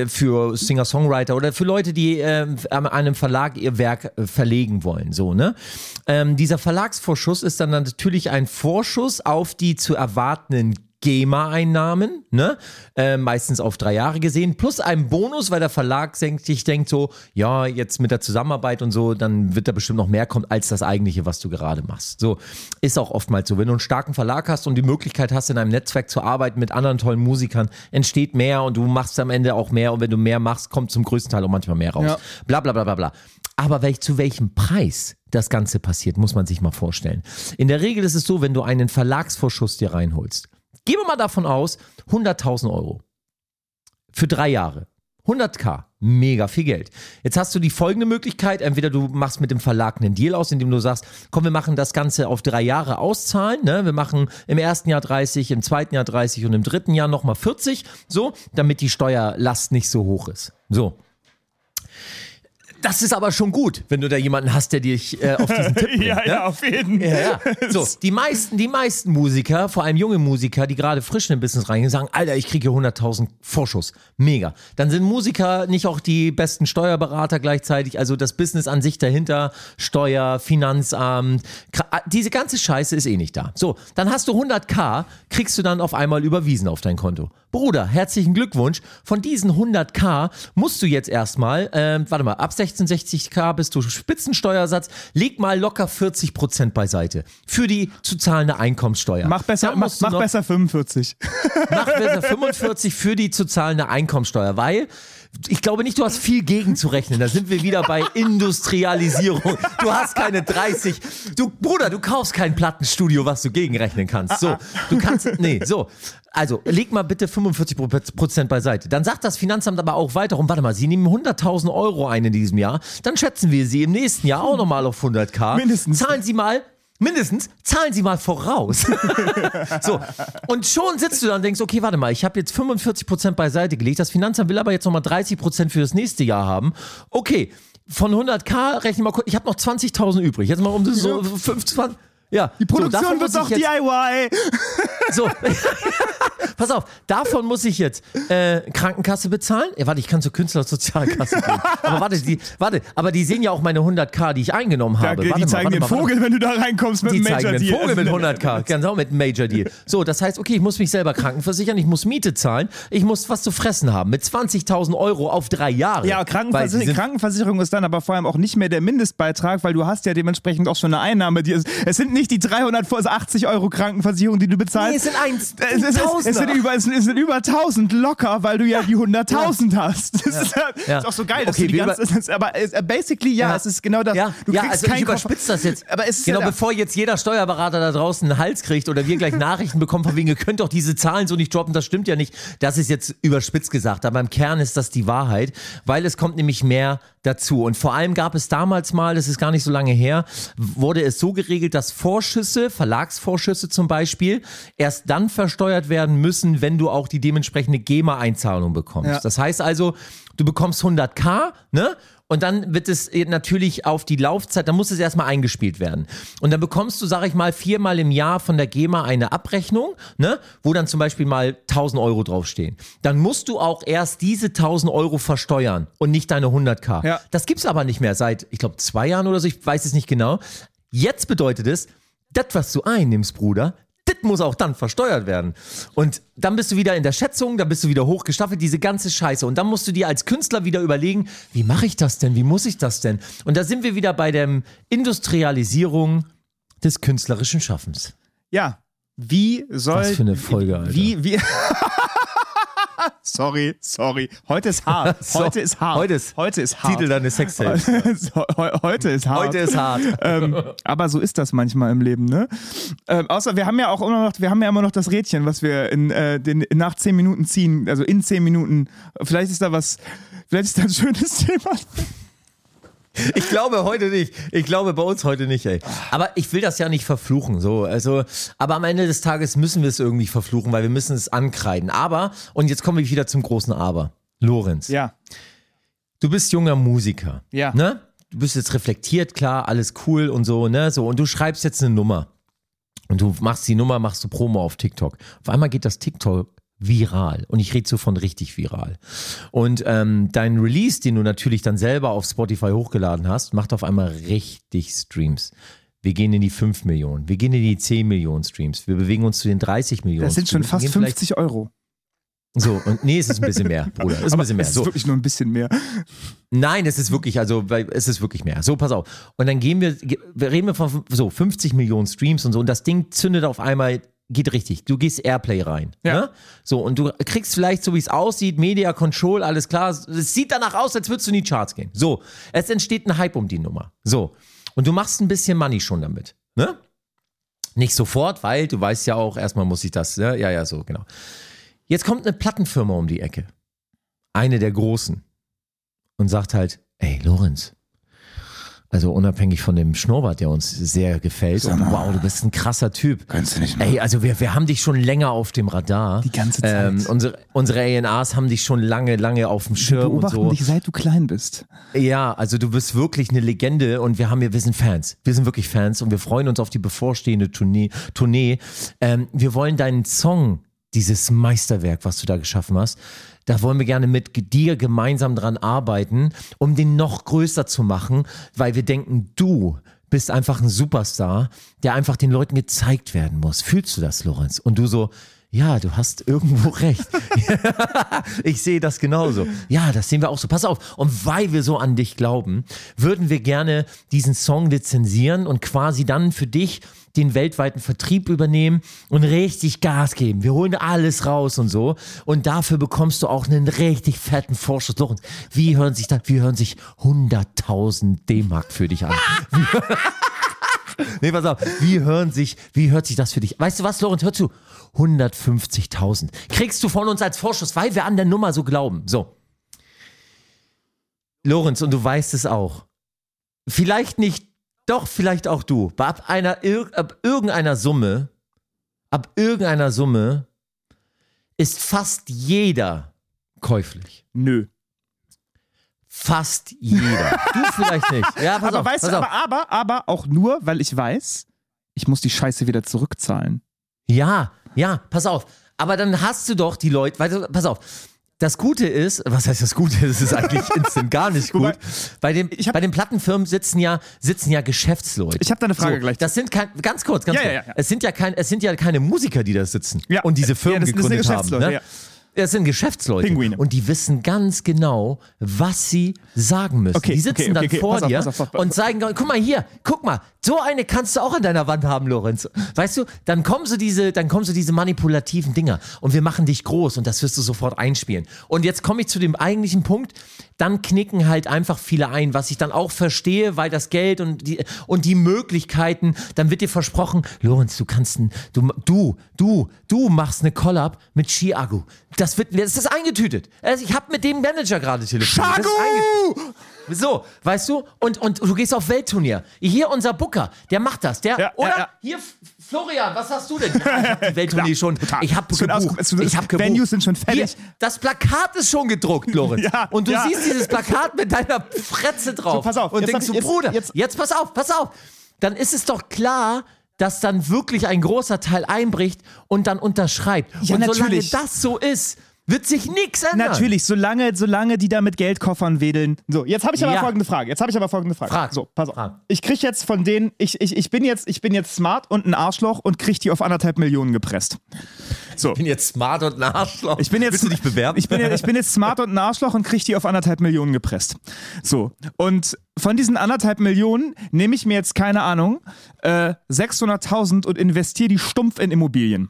für Singer-Songwriter oder für Leute, die ähm, an einem Verlag ihr Werk äh, verlegen wollen. So, ne. Ähm, dieser Verlagsvorschuss ist dann natürlich ein Vorschuss auf die zu erwartenden GEMA-Einnahmen, ne? Äh, meistens auf drei Jahre gesehen, plus einen Bonus, weil der Verlag sich denkt so, ja, jetzt mit der Zusammenarbeit und so, dann wird da bestimmt noch mehr kommen, als das eigentliche, was du gerade machst. So, ist auch oftmals so. Wenn du einen starken Verlag hast und die Möglichkeit hast, in einem Netzwerk zu arbeiten mit anderen tollen Musikern, entsteht mehr und du machst am Ende auch mehr und wenn du mehr machst, kommt zum größten Teil auch manchmal mehr raus. Ja. Bla bla bla bla bla. Aber welch, zu welchem Preis das Ganze passiert, muss man sich mal vorstellen. In der Regel ist es so, wenn du einen Verlagsvorschuss dir reinholst, gehen wir mal davon aus, hunderttausend Euro. Für drei Jahre. hunderttausend, mega viel Geld. Jetzt hast du die folgende Möglichkeit, entweder du machst mit dem Verlag einen Deal aus, indem du sagst, komm, wir machen das Ganze auf drei Jahre auszahlen, ne? Wir machen im ersten Jahr dreißig, im zweiten Jahr dreißig und im dritten Jahr nochmal vierzig, so, damit die Steuerlast nicht so hoch ist. So. Das ist aber schon gut, wenn du da jemanden hast, der dich äh, auf diesen Tipp bringt. ja, ne? ja, auf jeden Fall. Ja, ja. So, die meisten, die meisten Musiker, vor allem junge Musiker, die gerade frisch in den Business reingehen, sagen, Alter, ich kriege hier hunderttausend Vorschuss. Mega. Dann sind Musiker nicht auch die besten Steuerberater gleichzeitig, also das Business an sich dahinter, Steuer, Finanzamt, diese ganze Scheiße ist eh nicht da. So, dann hast du hunderttausend, kriegst du dann auf einmal überwiesen auf dein Konto. Bruder, herzlichen Glückwunsch. Von diesen hunderttausend musst du jetzt erstmal, äh, warte mal, ab sechsundsechzigtausend bist du Spitzensteuersatz, leg mal locker vierzig Prozent beiseite für die zu zahlende Einkommenssteuer. Mach besser, mach, mach noch, besser fünfundvierzig. Mach besser fünfundvierzig für die zu zahlende Einkommenssteuer, weil ich glaube nicht, du hast viel gegenzurechnen. Da sind wir wieder bei Industrialisierung. Du hast keine dreißig. Du, Bruder, du kaufst kein Plattenstudio, was du gegenrechnen kannst. So, du kannst, nee, so. Also, leg mal bitte fünfundvierzig Prozent beiseite. Dann sagt das Finanzamt aber auch weiter, und warte mal, Sie nehmen hunderttausend Euro ein in diesem Jahr, dann schätzen wir Sie im nächsten Jahr auch nochmal auf hunderttausend. Mindestens. Zahlen Sie mal Mindestens zahlen Sie mal voraus. So, und schon sitzt du da und denkst, okay, warte mal, ich habe jetzt fünfundvierzig Prozent beiseite gelegt, das Finanzamt will aber jetzt nochmal dreißig Prozent für das nächste Jahr haben. Okay, von hunderttausend rechne ich mal kurz, ich habe noch zwanzigtausend übrig. Jetzt mal um das so fünfundzwanzig. Ja, die Produktion so, wird doch D I Y. So, pass auf, davon muss ich jetzt äh, Krankenkasse bezahlen. Ja, warte, ich kann zur Künstlersozialkasse gehen. Aber warte, die, warte, aber die sehen ja auch meine hunderttausend, die ich eingenommen habe. Ja, warte die zeigen mal, den warte Vogel, mal. wenn du da reinkommst mit Die einem Major zeigen den Deal. Vogel mit hunderttausend, ganz auch mit einem Major Deal. So, das heißt, okay, ich muss mich selber krankenversichern, ich muss Miete zahlen, ich muss was zu fressen haben. Mit zwanzigtausend Euro auf drei Jahre. Ja, Krankenversicherung, Krankenversicherung ist dann aber vor allem auch nicht mehr der Mindestbeitrag, weil du hast ja dementsprechend auch schon eine Einnahme. Die ist, es sind nicht die dreihundertachtzig Euro Krankenversicherung, die du bezahlst. Nee, es sind eins. Es, es, es, es, sind über, es sind über tausend locker, weil du ja die hunderttausend ja. hast. Das, ja. ist, das ja. ist auch so geil, dass okay, du die ganze, das, aber basically, ja, ja, es ist genau das. Ja, du ja kriegst also kein ich überspitze das jetzt. Aber es ist genau, ja bevor jetzt jeder Steuerberater da draußen einen Hals kriegt oder wir gleich Nachrichten bekommen von wegen, ihr könnt doch diese Zahlen so nicht droppen, das stimmt ja nicht. Das ist jetzt überspitzt gesagt, aber im Kern ist das die Wahrheit, weil es kommt nämlich mehr dazu. Und vor allem gab es damals mal, das ist gar nicht so lange her, wurde es so geregelt, dass Vorschüsse, Verlagsvorschüsse zum Beispiel, erst dann versteuert werden müssen, wenn du auch die dementsprechende GEMA-Einzahlung bekommst. Ja. Das heißt also, du bekommst hunderttausend, ne? Und dann wird es natürlich auf die Laufzeit, dann muss es erstmal eingespielt werden. Und dann bekommst du, sag ich mal, viermal im Jahr von der GEMA eine Abrechnung, ne, wo dann zum Beispiel mal tausend Euro draufstehen. Dann musst du auch erst diese tausend Euro versteuern und nicht deine hunderttausend. Ja. Das gibt's aber nicht mehr seit, ich glaube, zwei Jahren oder so, ich weiß es nicht genau. Jetzt bedeutet es, das, was du einnimmst, Bruder, das muss auch dann versteuert werden. Und dann bist du wieder in der Schätzung, dann bist du wieder hochgestaffelt, diese ganze Scheiße. Und dann musst du dir als Künstler wieder überlegen, wie mache ich das denn, wie muss ich das denn? Und da sind wir wieder bei der Industrialisierung des künstlerischen Schaffens. Ja, wie soll... Was für eine Folge, Alter. Wie, wie... Sorry, sorry. Heute ist hart. Heute ist hart. Heute ist, heute ist hart. Titel deines Sextapes. Heute ist hart. Heute ist hart. ähm, aber so ist das manchmal im Leben, ne? Ähm, außer wir haben ja auch immer noch, wir haben ja immer noch das Rädchen, was wir in, äh, den, in nach zehn Minuten ziehen. Also in zehn Minuten. Vielleicht ist da was, vielleicht ist da ein schönes Thema. Ich glaube heute nicht. Ich glaube bei uns heute nicht, ey. Aber ich will das ja nicht verfluchen, so. Also, aber am Ende des Tages müssen wir es irgendwie verfluchen, weil wir müssen es ankreiden. Aber, und jetzt kommen wir wieder zum großen Aber. Lorenz. Ja. Du bist junger Musiker. Ja. Ne? Du bist jetzt reflektiert, klar, alles cool und so, ne? So, und du schreibst jetzt eine Nummer. Und du machst die Nummer, machst du Promo auf TikTok. Auf einmal geht das TikTok viral. Und ich rede so von richtig viral. Und ähm, dein Release, den du natürlich dann selber auf Spotify hochgeladen hast, macht auf einmal richtig Streams. Wir gehen in die fünf Millionen. Wir gehen in die zehn Millionen Streams. Wir bewegen uns zu den dreißig Millionen. Das sind schon Streams. fast fünfzig Euro. So, und nee, es ist ein bisschen mehr, Bruder. Es ist ein bisschen mehr. Es ist so. wirklich nur ein bisschen mehr. Nein, es ist wirklich, also es ist wirklich mehr. So, pass auf. Und dann gehen wir, wir reden wir von so fünfzig Millionen Streams und so und das Ding zündet auf einmal, geht richtig. Du gehst Airplay rein. Ja. Ne? So, und du kriegst vielleicht, so wie es aussieht, Media Control, alles klar. Es sieht danach aus, als würdest du in die Charts gehen. So, es entsteht ein Hype um die Nummer. So, und du machst ein bisschen Money schon damit. Ne? Nicht sofort, weil du weißt ja auch, erstmal muss ich das, ne? ja, ja, so, genau. Jetzt kommt eine Plattenfirma um die Ecke. eine der Großen, und sagt halt, ey, Lorenz, also unabhängig von dem Schnurrbart, der uns sehr gefällt, und wow, du bist ein krasser Typ. Kannst du nicht mehr. Ey, also wir, wir haben dich schon länger auf dem Radar. Die ganze Zeit. Ähm, unsere, unsere A and Rs haben dich schon lange, lange auf dem Schirm Wir beobachten und so. dich, seit du klein bist. Ja, also du bist wirklich eine Legende und wir haben hier, wir sind Fans. Wir sind wirklich Fans und wir freuen uns auf die bevorstehende Tournee. Tournee. Ähm, wir wollen deinen Song, dieses Meisterwerk, was du da geschaffen hast, da wollen wir gerne mit dir gemeinsam dran arbeiten, um den noch größer zu machen, weil wir denken, du bist einfach ein Superstar, der einfach den Leuten gezeigt werden muss. Fühlst du das, Lorenz? Und du so, ja, du hast irgendwo recht. Ich sehe das genauso. Ja, das sehen wir auch so. Pass auf. Und weil wir so an dich glauben, würden wir gerne diesen Song lizenzieren und quasi dann für dich den weltweiten Vertrieb übernehmen und richtig Gas geben. Wir holen alles raus und so. Und dafür bekommst du auch einen richtig fetten Vorschuss. Lorenz, wie hören sich da, wie hören sich hunderttausend D-Mark für dich an? Nee, pass auf, wie hören sich, wie hört sich das für dich? Weißt du was, Lorenz, hör zu. hundertfünfzigtausend. Kriegst du von uns als Vorschuss, weil wir an der Nummer so glauben. So. Lorenz, und du weißt es auch. Vielleicht nicht, doch, vielleicht auch du. Aber ab einer, ab irgendeiner Summe, ab irgendeiner Summe ist fast jeder käuflich. Nö. Fast jeder. Du vielleicht nicht. Ja, pass aber auf, weißt pass du, auf. aber, aber, aber auch nur, weil ich weiß, ich muss die Scheiße wieder zurückzahlen. Ja, ja, pass auf. Aber dann hast du doch die Leute, weißt du, pass auf. Das Gute ist, was heißt das Gute? Das ist eigentlich instant gar nicht gut. Bei, dem, Ich hab- bei den Plattenfirmen sitzen ja, sitzen ja Geschäftsleute. Ich habe da eine Frage so, gleich. Das sind kein, ganz kurz, ganz Ja, kurz. ja, ja. Es sind ja kein, es sind ja keine Musiker, die da sitzen Ja. und diese Firmen Ja, das- das sind gegründet haben. Geschäftsleute, Ne? ja. Es sind Geschäftsleute. Pinguine. Und die wissen ganz genau, was sie sagen müssen. Okay, die sitzen okay, okay, dann okay. vor Pass auf, dir pass auf, pass auf. und sagen, guck mal hier, guck mal, so eine kannst du auch an deiner Wand haben, Lorenz. Weißt du, dann kommen so diese, dann kommen so diese manipulativen Dinger und wir machen dich groß und das wirst du sofort einspielen. Und jetzt komme ich zu dem eigentlichen Punkt, dann knicken halt einfach viele ein, was ich dann auch verstehe, weil das Geld und die, und die Möglichkeiten, dann wird dir versprochen, Lorenz, du kannst, ein, du, du, du, du machst eine Collab mit Chiago. Das wird, das ist eingetütet. Also ich habe mit dem Manager gerade telefoniert. Das ist eingetütet. So, weißt du? Und, und du gehst auf Weltturnier. Hier unser Booker, der macht das. Der, Ja, oder? ja, ja. Hier, Florian, was hast du denn? Ja, ich hab die Welttournee schon. total. Ich habe Es wird gebucht. ausge- es wird- Ich hab gebucht. Venues sind schon fertig. Hier, das Plakat ist schon gedruckt, Lorenz. Ja, und du ja. siehst dieses Plakat mit deiner Fretze drauf. So, pass auf, Und jetzt denkst hab du, ich- jetzt- Bruder, jetzt- jetzt pass auf, pass auf. Dann ist es doch klar, dass dann wirklich ein großer Teil einbricht und dann unterschreibt. Ja, und solange natürlich. das so ist, wird sich nichts ändern. Natürlich, solange, solange die da mit Geldkoffern wedeln. So, jetzt habe ich aber Ja. folgende Frage. Jetzt habe ich aber folgende Frage. Frag. So, pass auf. Frag. Ich kriege jetzt von denen, ich, ich, ich, bin jetzt, ich bin jetzt smart und ein Arschloch und kriege die auf anderthalb Millionen gepresst. So. Ich bin jetzt smart und ein Arschloch. Ich bin jetzt, Willst du dich bewerben? Ich bin, ich bin jetzt smart und ein Arschloch und kriege die auf anderthalb Millionen gepresst. So. Und von diesen anderthalb Millionen nehme ich mir jetzt, keine Ahnung, äh, sechshunderttausend und investiere die stumpf in Immobilien.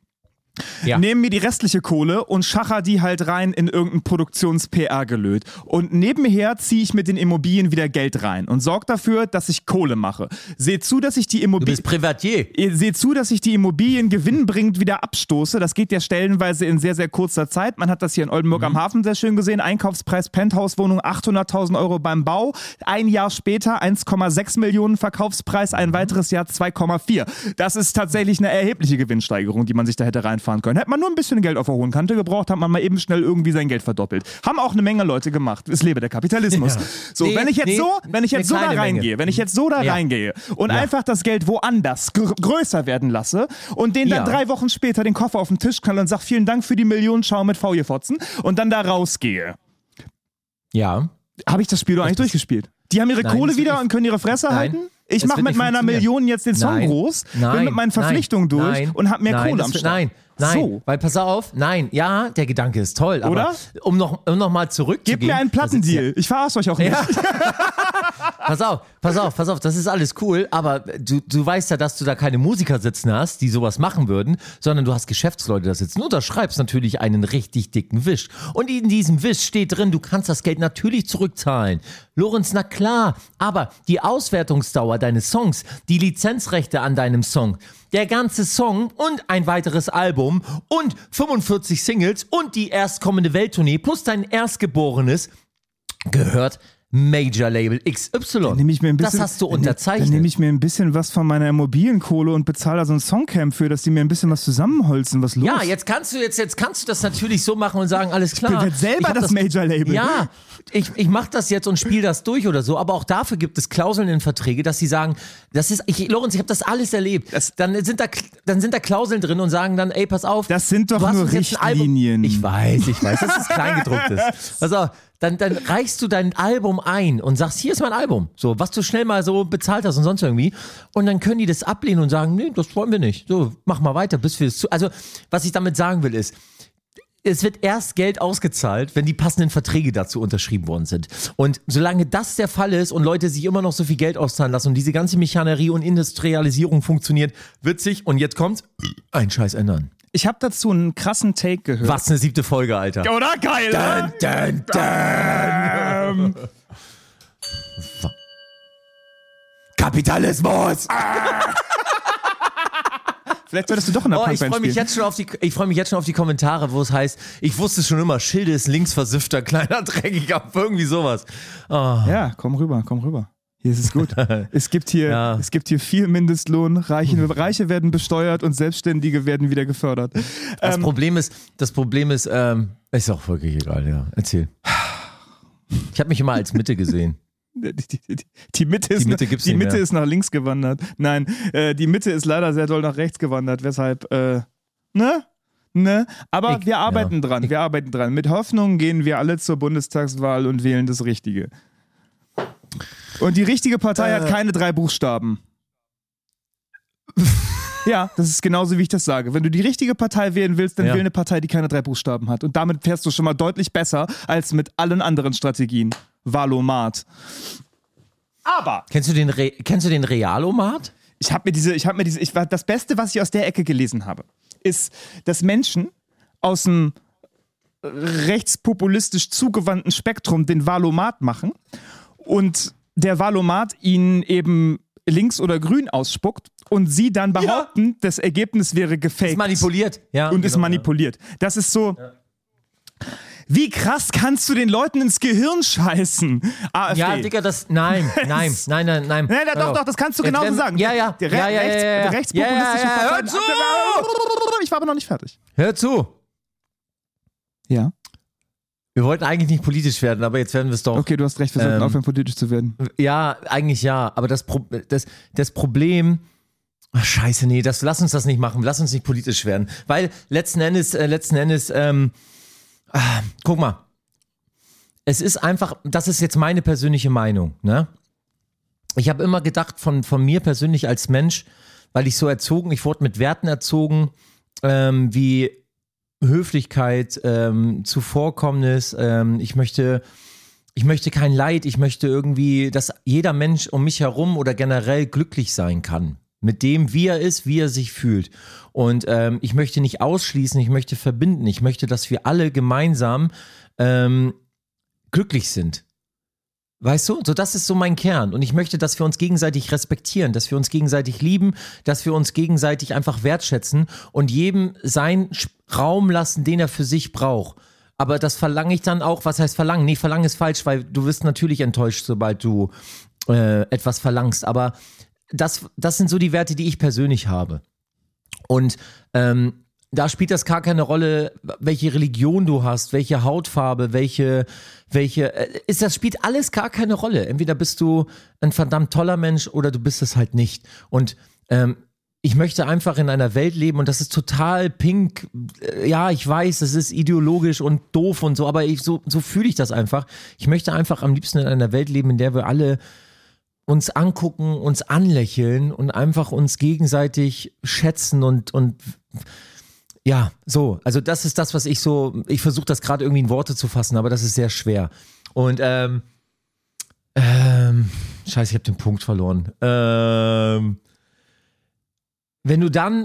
Ja. Nehme mir die restliche Kohle und schacher die halt rein in irgendein Produktions-P R-Gelöt. Und nebenher ziehe ich mit den Immobilien wieder Geld rein und sorge dafür, dass ich Kohle mache. Seht zu, dass ich die Du Immobilien... bist Privatier. Ihr seht zu, dass ich die Immobilien gewinnbringend wieder abstoße. Das geht ja stellenweise in sehr, sehr kurzer Zeit. Man hat das hier in Oldenburg Mhm. am Hafen sehr schön gesehen. Einkaufspreis Penthouse-Wohnung achthunderttausend Euro beim Bau. Ein Jahr später eins Komma sechs Millionen Verkaufspreis, ein weiteres Jahr zwei Komma vier. Das ist tatsächlich eine erhebliche Gewinnsteigerung, die man sich da hätte reinfahren können. Hätte man nur ein bisschen Geld auf der hohen Kante gebraucht, hat man mal eben schnell irgendwie sein Geld verdoppelt. Haben auch eine Menge Leute gemacht. Es lebe der Kapitalismus. Ja. So, Nee, wenn ich jetzt nee, so, wenn ich jetzt so eine da kleine reingehe, Menge. wenn ich jetzt so da Ja. reingehe und Ja. einfach das Geld woanders gr- größer werden lasse und den dann Ja. drei Wochen später den Koffer auf den Tisch knall und sag, vielen Dank für die Millionen, schau mit V, ihr Fotzen, und dann da rausgehe. Ja. Habe ich das Spiel doch eigentlich durchgespielt? Die haben ihre Nein, Kohle das wird wieder nicht- und können ihre Fresse Nein, halten? Ich das mache wird mit nicht meiner funktionieren. Million jetzt den Song Nein, groß, nein, bin mit meinen Verpflichtungen nein, durch nein, und habe mehr nein, Kohle das am wird- Start. Nein, nein, So. weil pass auf, nein, ja, der Gedanke ist toll, aber Oder? um noch, um noch mal zurückzugehen. Gebt mir einen das ist Plattendeal. Ich verarsche euch auch nicht. Ja. pass auf, pass auf, pass auf, das ist alles cool, aber du, du weißt ja, dass du da keine Musiker sitzen hast, die sowas machen würden, sondern du hast Geschäftsleute da sitzen. Und da schreibst natürlich einen richtig dicken Wisch. Und in diesem Wisch steht drin, du kannst das Geld natürlich zurückzahlen. Lorenz, na klar, aber die Auswertungsdauer deines Songs, die Lizenzrechte an deinem Song, der ganze Song und ein weiteres Album und fünfundvierzig Singles und die erstkommende Welttournee plus dein Erstgeborenes gehört Major Label X Y. Nehm ich mir ein bisschen, das hast du unterzeichnet. Dann nehme ich mir ein bisschen was von meiner Immobilienkohle und bezahle da so ein Songcamp für, dass die mir ein bisschen was zusammenholzen. Was los? Ja, jetzt kannst du jetzt, jetzt kannst du das natürlich so machen und sagen, alles klar. Ich bin jetzt selber das, das Major Label. Ja, ich, ich mache das jetzt und spiele das durch oder so, aber auch dafür gibt es Klauseln in Verträge, dass sie sagen, das ist, ich, Lorenz, ich habe das alles erlebt. Das, dann, sind da, dann sind da Klauseln drin und sagen dann, ey, pass auf. Das sind doch nur Richtlinien. Ich weiß, ich weiß, das ist Kleingedrucktes. Pass auf. Dann, dann reichst du dein Album ein und sagst, hier ist mein Album. So, was du schnell mal so bezahlt hast und sonst irgendwie. Und dann können die das ablehnen und sagen, nee, das wollen wir nicht. So, mach mal weiter, bis wir es zu. Also, was ich damit sagen will, ist, es wird erst Geld ausgezahlt, wenn die passenden Verträge dazu unterschrieben worden sind. Und solange das der Fall ist und Leute sich immer noch so viel Geld auszahlen lassen und diese ganze Mechanerie und Industrialisierung funktioniert, wird sich, und jetzt kommt's, ein Scheiß ändern. Ich habe dazu einen krassen Take gehört. Was eine siebte Folge, Alter. Oder geil, dun, dun, dun. Kapitalismus! Vielleicht solltest du doch in der oh, Punkband ich freue mich jetzt schon auf die, ich freue mich jetzt schon auf die Kommentare, wo es heißt, ich wusste schon immer, Schilde ist linksversiffter, kleiner, dreckiger, irgendwie sowas. Oh. Ja, komm rüber, komm rüber. Hier ist es gut. Es gibt hier, ja. es gibt hier viel Mindestlohn, Reiche, Reiche werden besteuert und Selbstständige werden wieder gefördert. Das ähm, Problem ist, das Problem ist, ähm, ist auch wirklich egal, ja. Erzähl. Ich habe mich immer als Mitte gesehen. Die, die, die, die Mitte, ist, die Mitte, gibt's die nicht Mitte mehr. ist nach links gewandert. Nein, äh, die Mitte ist leider sehr doll nach rechts gewandert. Weshalb, äh, ne? Ne? Aber ich, wir arbeiten ja. dran, ich, wir arbeiten dran. Mit Hoffnung gehen wir alle zur Bundestagswahl und wählen das Richtige. Und die richtige Partei äh. hat keine drei Buchstaben. Ja, das ist genauso, wie ich das sage. Wenn du die richtige Partei wählen willst, dann ja. wähl eine Partei, die keine drei Buchstaben hat. Und damit fährst du schon mal deutlich besser als mit allen anderen Strategien. Valomat. Aber. Kennst du den, Re- kennst du den Realomat? Ich habe mir diese, ich habe mir diese, ich war, das Beste, was ich aus der Ecke gelesen habe, ist, dass Menschen aus dem rechtspopulistisch zugewandten Spektrum den Valomat machen und der Valomat ihnen eben links oder grün ausspuckt und sie dann behaupten, ja. das Ergebnis wäre gefaked. Ist manipuliert. Ja, und genau, ist manipuliert. Ja. Das ist so... Ja. Wie krass kannst du den Leuten ins Gehirn scheißen? AfD. Ja, Digga, das... Nein, nein, nein, nein, nein. Nein, doch, oh. doch, das kannst du genauso wenn, sagen. Ja, ja. Der Re- ja, ja, rechts, ja, ja. rechtspopulistische ja, ja, ja. Parteien... Hör zu! Ich war aber noch nicht fertig. Hör zu! Ja? Wir wollten eigentlich nicht politisch werden, aber jetzt werden wir es doch. Okay, du hast recht, wir sollten ähm, aufhören, politisch zu werden. Ja, eigentlich ja, aber das, Pro- das, das Problem... Ach, scheiße, nee, das, lass uns das nicht machen, lass uns nicht politisch werden. Weil letzten Endes, äh, letzten Endes, ähm, ah, guck mal, es ist einfach, das ist jetzt meine persönliche Meinung, ne? Ich habe immer gedacht von, von mir persönlich als Mensch, weil ich so erzogen, ich wurde mit Werten erzogen, ähm, wie Höflichkeit, ähm, Zuvorkommnis, ähm, ich möchte, ich möchte kein Leid, ich möchte irgendwie, dass jeder Mensch um mich herum oder generell glücklich sein kann. Mit dem, wie er ist, wie er sich fühlt. Und ähm, ich möchte nicht ausschließen, ich möchte verbinden. Ich möchte, dass wir alle gemeinsam ähm, glücklich sind. Weißt du? So, das ist so mein Kern. Und ich möchte, dass wir uns gegenseitig respektieren, dass wir uns gegenseitig lieben, dass wir uns gegenseitig einfach wertschätzen und jedem seinen Raum lassen, den er für sich braucht. Aber das verlange ich dann auch, was heißt verlangen? Nee, verlangen ist falsch, weil du wirst natürlich enttäuscht, sobald du äh, etwas verlangst. Aber Das, das sind so die Werte, die ich persönlich habe. Und ähm, da spielt das gar keine Rolle, welche Religion du hast, welche Hautfarbe, welche, welche, äh, ist, das spielt alles gar keine Rolle. Entweder bist du ein verdammt toller Mensch oder du bist es halt nicht. Und ähm, ich möchte einfach in einer Welt leben und das ist total pink. Ja, ich weiß, das ist ideologisch und doof und so, aber ich, so, so fühle ich das einfach. Ich möchte einfach am liebsten in einer Welt leben, in der wir alle uns angucken, uns anlächeln und einfach uns gegenseitig schätzen und, und ja, so. Also das ist das, was ich so, ich versuche das gerade irgendwie in Worte zu fassen, aber das ist sehr schwer. Und ähm, Ähm, scheiße, ich habe den Punkt verloren. Ähm, wenn du dann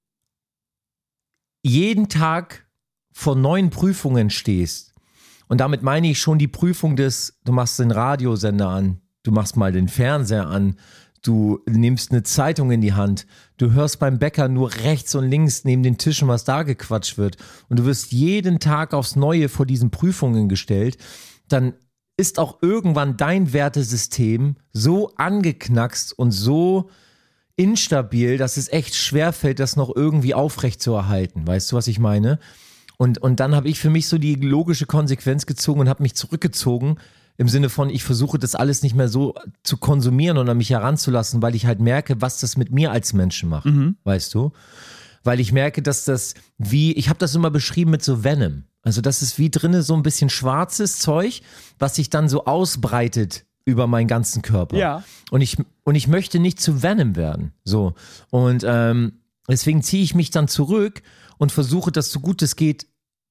jeden Tag vor neuen Prüfungen stehst, und damit meine ich schon die Prüfung des, du machst den Radiosender an, du machst mal den Fernseher an, du nimmst eine Zeitung in die Hand, du hörst beim Bäcker nur rechts und links neben den Tischen, was da gequatscht wird, und du wirst jeden Tag aufs Neue vor diesen Prüfungen gestellt, dann ist auch irgendwann dein Wertesystem so angeknackst und so instabil, dass es echt schwerfällt, das noch irgendwie aufrecht zu erhalten. Weißt du, was ich meine? Und, und dann habe ich für mich so die logische Konsequenz gezogen und habe mich zurückgezogen, im Sinne von, ich versuche das alles nicht mehr so zu konsumieren und an mich heranzulassen, weil ich halt merke, was das mit mir als Menschen macht, mhm. weißt du? Weil ich merke, dass das wie, ich habe das immer beschrieben mit so Venom. Also das ist wie drinne so ein bisschen schwarzes Zeug, was sich dann so ausbreitet über meinen ganzen Körper. Ja. Und ich, und ich möchte nicht zu Venom werden. So. Und ähm, deswegen ziehe ich mich dann zurück und versuche das so gut es geht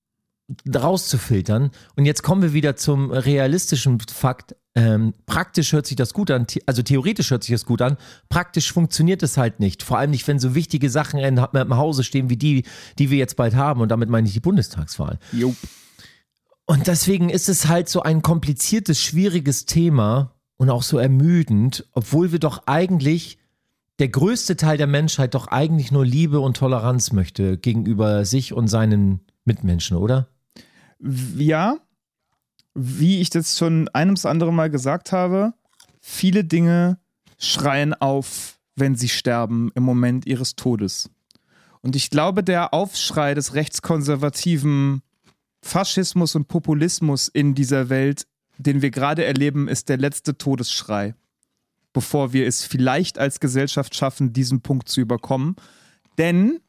rauszufiltern. Und jetzt kommen wir wieder zum realistischen Fakt. Ähm, praktisch hört sich das gut an, also theoretisch hört sich das gut an, praktisch funktioniert es halt nicht. Vor allem nicht, wenn so wichtige Sachen in, im Hause stehen wie die, die wir jetzt bald haben, und damit meine ich die Bundestagswahl. Jo. Und deswegen ist es halt so ein kompliziertes, schwieriges Thema und auch so ermüdend, obwohl wir doch eigentlich, der größte Teil der Menschheit doch eigentlich nur Liebe und Toleranz möchte gegenüber sich und seinen Mitmenschen, oder? Ja, wie ich das schon ein ums andere Mal gesagt habe, viele Dinge schreien auf, wenn sie sterben im Moment ihres Todes. Und ich glaube, der Aufschrei des rechtskonservativen Faschismus und Populismus in dieser Welt, den wir gerade erleben, ist der letzte Todesschrei, bevor wir es vielleicht als Gesellschaft schaffen, diesen Punkt zu überkommen. Denn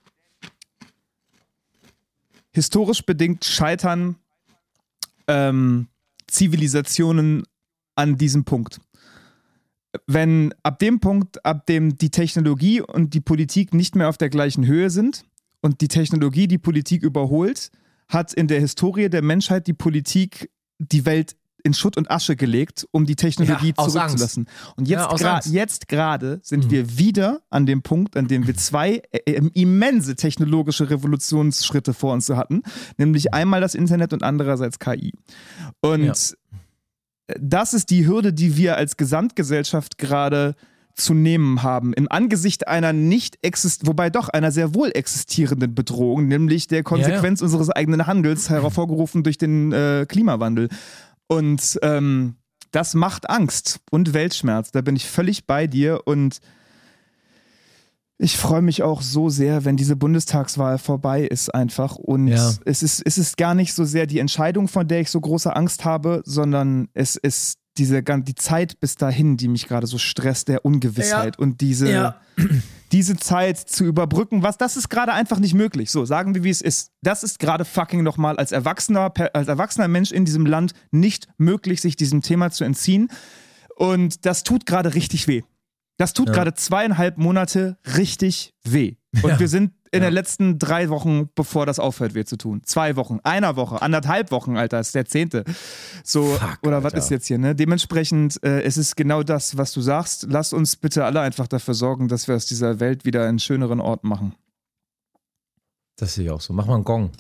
historisch bedingt scheitern ähm, Zivilisationen an diesem Punkt. Wenn ab dem Punkt, ab dem die Technologie und die Politik nicht mehr auf der gleichen Höhe sind und die Technologie die Politik überholt, hat in der Historie der Menschheit die Politik die Welt in Schutt und Asche gelegt, um die Technologie ja, zurückzulassen. Und jetzt, ja, gra- jetzt gerade sind mhm. wir wieder an dem Punkt, an dem wir zwei äh, immense technologische Revolutionsschritte vor uns hatten, nämlich einmal das Internet und andererseits K I. Und ja. das ist die Hürde, die wir als Gesamtgesellschaft gerade zu nehmen haben, im Angesicht einer nicht exist, wobei doch einer sehr wohl existierenden Bedrohung, nämlich der Konsequenz ja, ja. unseres eigenen Handels, hervorgerufen durch den äh, Klimawandel. Und ähm, das macht Angst und Weltschmerz. Da bin ich völlig bei dir, und ich freue mich auch so sehr, wenn diese Bundestagswahl vorbei ist einfach. Und ja. es ist, es ist gar nicht so sehr die Entscheidung, von der ich so große Angst habe, sondern es ist diese, die Zeit bis dahin, die mich gerade so stresst, der Ungewissheit. Ja. Und diese, ja. diese Zeit zu überbrücken, was, das ist gerade einfach nicht möglich. So, sagen wir, wie es ist. Das ist gerade fucking nochmal als erwachsener, als erwachsener Mensch in diesem Land nicht möglich, sich diesem Thema zu entziehen. Und das tut gerade richtig weh. Das tut ja. gerade zweieinhalb Monate richtig weh. Und ja. wir sind in ja. den letzten drei Wochen, bevor das aufhört, weh zu tun. Zwei Wochen, einer Woche, anderthalb Wochen, Alter, ist der zehnte. So, Fuck, oder was ist jetzt hier, ne? Dementsprechend, äh, es ist genau das, was du sagst. Lass uns bitte alle einfach dafür sorgen, dass wir aus dieser Welt wieder einen schöneren Ort machen. Das sehe ich auch so. Mach mal einen Gong.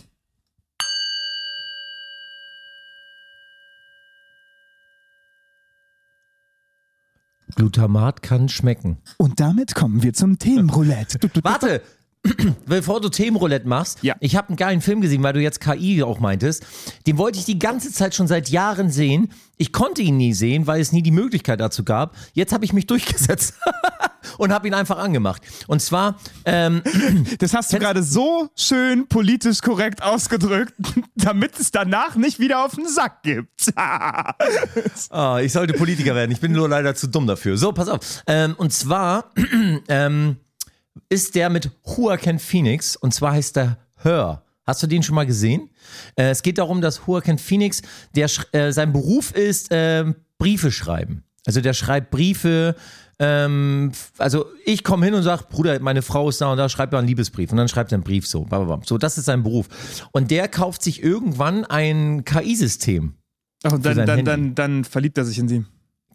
Glutamat kann schmecken. Und damit kommen wir zum Themenroulette. Warte! Bevor du Themenroulette machst, ja. ich habe einen geilen Film gesehen, weil du jetzt K I auch meintest. Den wollte ich die ganze Zeit schon seit Jahren sehen. Ich konnte ihn nie sehen, weil es nie die Möglichkeit dazu gab. Jetzt habe ich mich durchgesetzt und habe ihn einfach angemacht. Und zwar... Ähm, das hast du gerade so schön politisch korrekt ausgedrückt, damit es danach nicht wieder auf den Sack gibt. oh, ich sollte Politiker werden. Ich bin nur leider zu dumm dafür. So, pass auf. Ähm, und zwar... ähm, ist der mit Joaquin Phoenix, und zwar heißt der Her. Hast du den schon mal gesehen? Äh, es geht darum, dass Joaquin Phoenix, der äh, sein Beruf ist äh, Briefe schreiben. Also der schreibt Briefe, ähm, also ich komme hin und sage, Bruder, meine Frau ist da und da, schreibt mir einen Liebesbrief, und dann schreibt er einen Brief so. So, das ist sein Beruf. Und der kauft sich irgendwann ein K I-System. Ach, und dann, dann, dann, dann verliebt er sich in sie.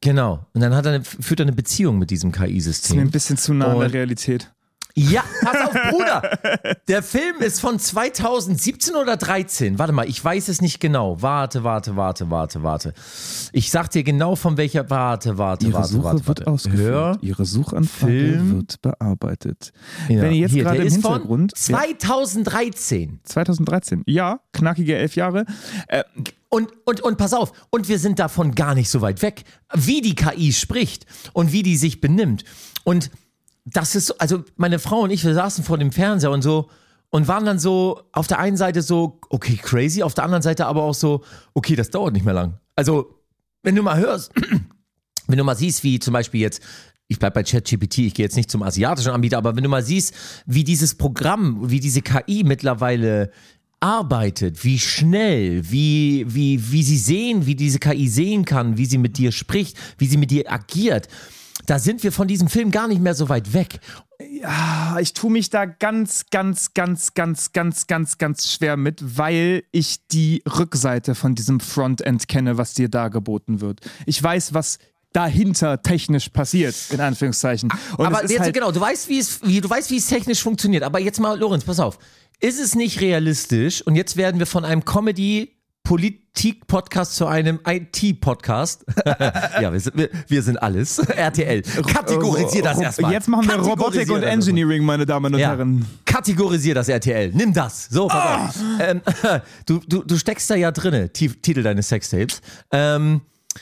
Genau. Und dann hat er eine, führt er eine Beziehung mit diesem K I-System. Das ist mir ein bisschen zu nah an der Realität. Ja, pass auf, Bruder. Der Film ist von zweitausendsiebzehn oder dreizehn. Warte mal, ich weiß es nicht genau. Warte, warte, warte, warte, warte. Ich sag dir genau von welcher. Warte, warte, Ihre warte, Suche warte, wird warte. ausgeführt. Hör, Ihre Suchanfrage Film. wird bearbeitet. Ja. Wenn ihr jetzt Hier, gerade der im ist Hintergrund. von zweitausenddreizehn. Ja, zweitausenddreizehn. Ja, knackige elf Jahre. Äh, Und, und, und pass auf, und wir sind davon gar nicht so weit weg, wie die K I spricht und wie die sich benimmt. Und das ist so, also meine Frau und ich, wir saßen vor dem Fernseher und so und waren dann so auf der einen Seite so, okay, crazy, auf der anderen Seite aber auch so, okay, das dauert nicht mehr lang. Also, wenn du mal hörst, wenn du mal siehst, wie zum Beispiel jetzt, ich bleib bei ChatGPT, ich gehe jetzt nicht zum asiatischen Anbieter, aber wenn du mal siehst, wie dieses Programm, wie diese K I mittlerweile arbeitet, wie schnell, wie, wie, wie sie sehen, wie diese K I sehen kann, wie sie mit dir spricht, wie sie mit dir agiert, da sind wir von diesem Film gar nicht mehr so weit weg. Ja, ich tue mich da ganz, ganz, ganz, ganz, ganz, ganz, ganz schwer mit, weil ich die Rückseite von diesem Frontend kenne, was dir da geboten wird. Ich weiß, was dahinter technisch passiert, in Anführungszeichen. Und aber jetzt halt genau, du weißt, wie es, wie, du weißt, wie es technisch funktioniert. Aber jetzt mal, Lorenz, pass auf. Ist es nicht realistisch? Und jetzt werden wir von einem Comedy-Politik-Podcast zu einem I T-Podcast. Ja, wir sind, wir, wir sind alles. R T L. Kategorisier das erstmal. Jetzt machen wir Robotik und Engineering, meine Damen und ja. Herren. Kategorisier das R T L. Nimm das. So, pass ah. auf. Ähm, du, du, du steckst da ja drinne, Titel deines Sextapes. Ähm,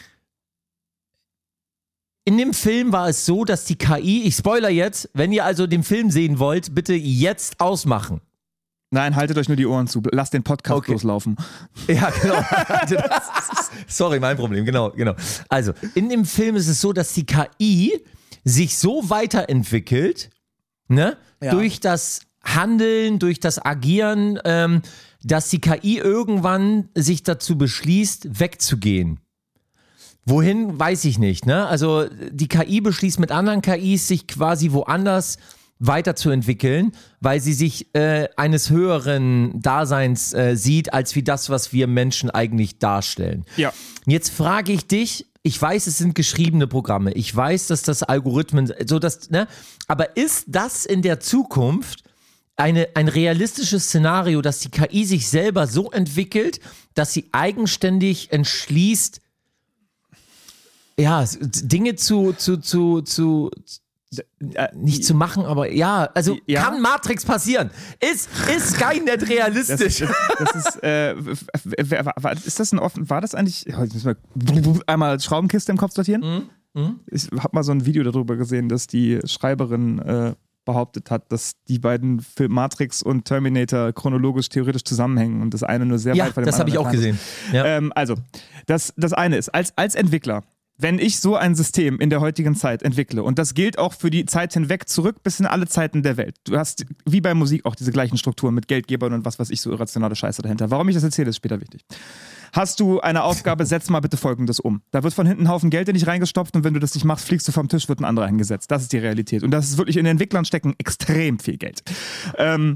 In dem Film war es so, dass die K I, ich spoiler jetzt, wenn ihr also den Film sehen wollt, bitte jetzt ausmachen. Nein, haltet euch nur die Ohren zu. Lasst den Podcast okay. loslaufen. Ja, genau. Sorry, mein Problem. Genau, genau. Also, in dem Film ist es so, dass die K I sich so weiterentwickelt, ne, ja. durch das Handeln, durch das Agieren, ähm, dass die K I irgendwann sich dazu beschließt, wegzugehen. Wohin, weiß ich nicht, ne? Also, die K I beschließt mit anderen K Is, sich quasi woanders weiterzuentwickeln, weil sie sich äh, eines höheren Daseins äh, sieht, als wie das, was wir Menschen eigentlich darstellen. Ja. Jetzt frage ich dich, ich weiß, es sind geschriebene Programme, ich weiß, dass das Algorithmen, so dass, ne, aber ist das in der Zukunft eine, ein realistisches Szenario, dass die K I sich selber so entwickelt, dass sie eigenständig entschließt, ja, Dinge zu, zu, zu, zu, nicht zu machen, aber ja, also ja. kann Matrix passieren. Ist, ist Skynet realistisch? Das, das, das ist, äh, war, ist das ein offen, war das eigentlich, ich muss mal einmal Schraubenkiste im Kopf sortieren? Mhm. Mhm. Ich habe mal so ein Video darüber gesehen, dass die Schreiberin äh, behauptet hat, dass die beiden Film Matrix und Terminator chronologisch theoretisch zusammenhängen und das eine nur sehr ja, weit von dem das habe ich auch gesehen. Ja. Ähm, also, das, das eine ist, als, als Entwickler, wenn ich so ein System in der heutigen Zeit entwickle, und das gilt auch für die Zeit hinweg zurück bis in alle Zeiten der Welt. Du hast, wie bei Musik, auch diese gleichen Strukturen mit Geldgebern und was weiß ich, so irrationale Scheiße dahinter. Warum ich das erzähle, ist später wichtig. Hast du eine Aufgabe, setz mal bitte Folgendes um. Da wird von hinten ein Haufen Geld in dich reingestopft und wenn du das nicht machst, fliegst du vom Tisch, wird ein anderer hingesetzt. Das ist die Realität. Und das ist wirklich, in den Entwicklern stecken extrem viel Geld. Ähm,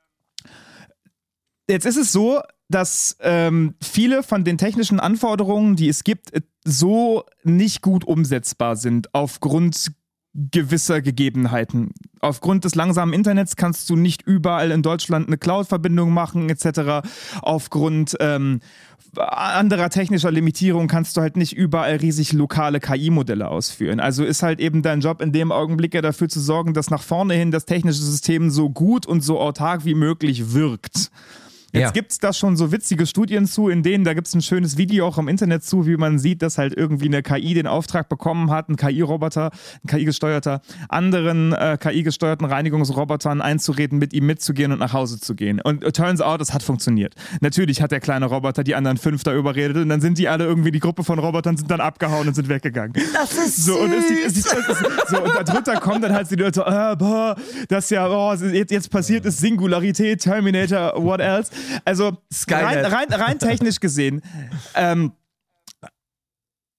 jetzt ist es so, dass ähm, viele von den technischen Anforderungen, die es gibt, so nicht gut umsetzbar sind aufgrund gewisser Gegebenheiten. Aufgrund des langsamen Internets kannst du nicht überall in Deutschland eine Cloud-Verbindung machen et cetera. Aufgrund ähm, anderer technischer Limitierung kannst du halt nicht überall riesig lokale K I-Modelle ausführen. Also ist halt eben dein Job in dem Augenblick ja dafür zu sorgen, dass nach vorne hin das technische System so gut und so autark wie möglich wirkt. Jetzt ja. gibt es da schon so witzige Studien zu, in denen, da gibt es ein schönes Video auch im Internet zu, wie man sieht, dass halt irgendwie eine K I den Auftrag bekommen hat, ein K I-Roboter, ein K I-gesteuerter, anderen äh, K I-gesteuerten Reinigungsrobotern einzureden, mit ihm mitzugehen und nach Hause zu gehen. Und it turns out, es hat funktioniert. Natürlich hat der kleine Roboter die anderen fünf da überredet und dann sind die alle irgendwie, die Gruppe von Robotern sind dann abgehauen und sind weggegangen. Das ist so, und, es sieht, es sieht, so, und darunter kommen dann halt die Leute, äh, boah, das ja, oh, jetzt, jetzt passiert ist Singularität, Terminator, what else? Also rein, rein, rein technisch gesehen, ähm,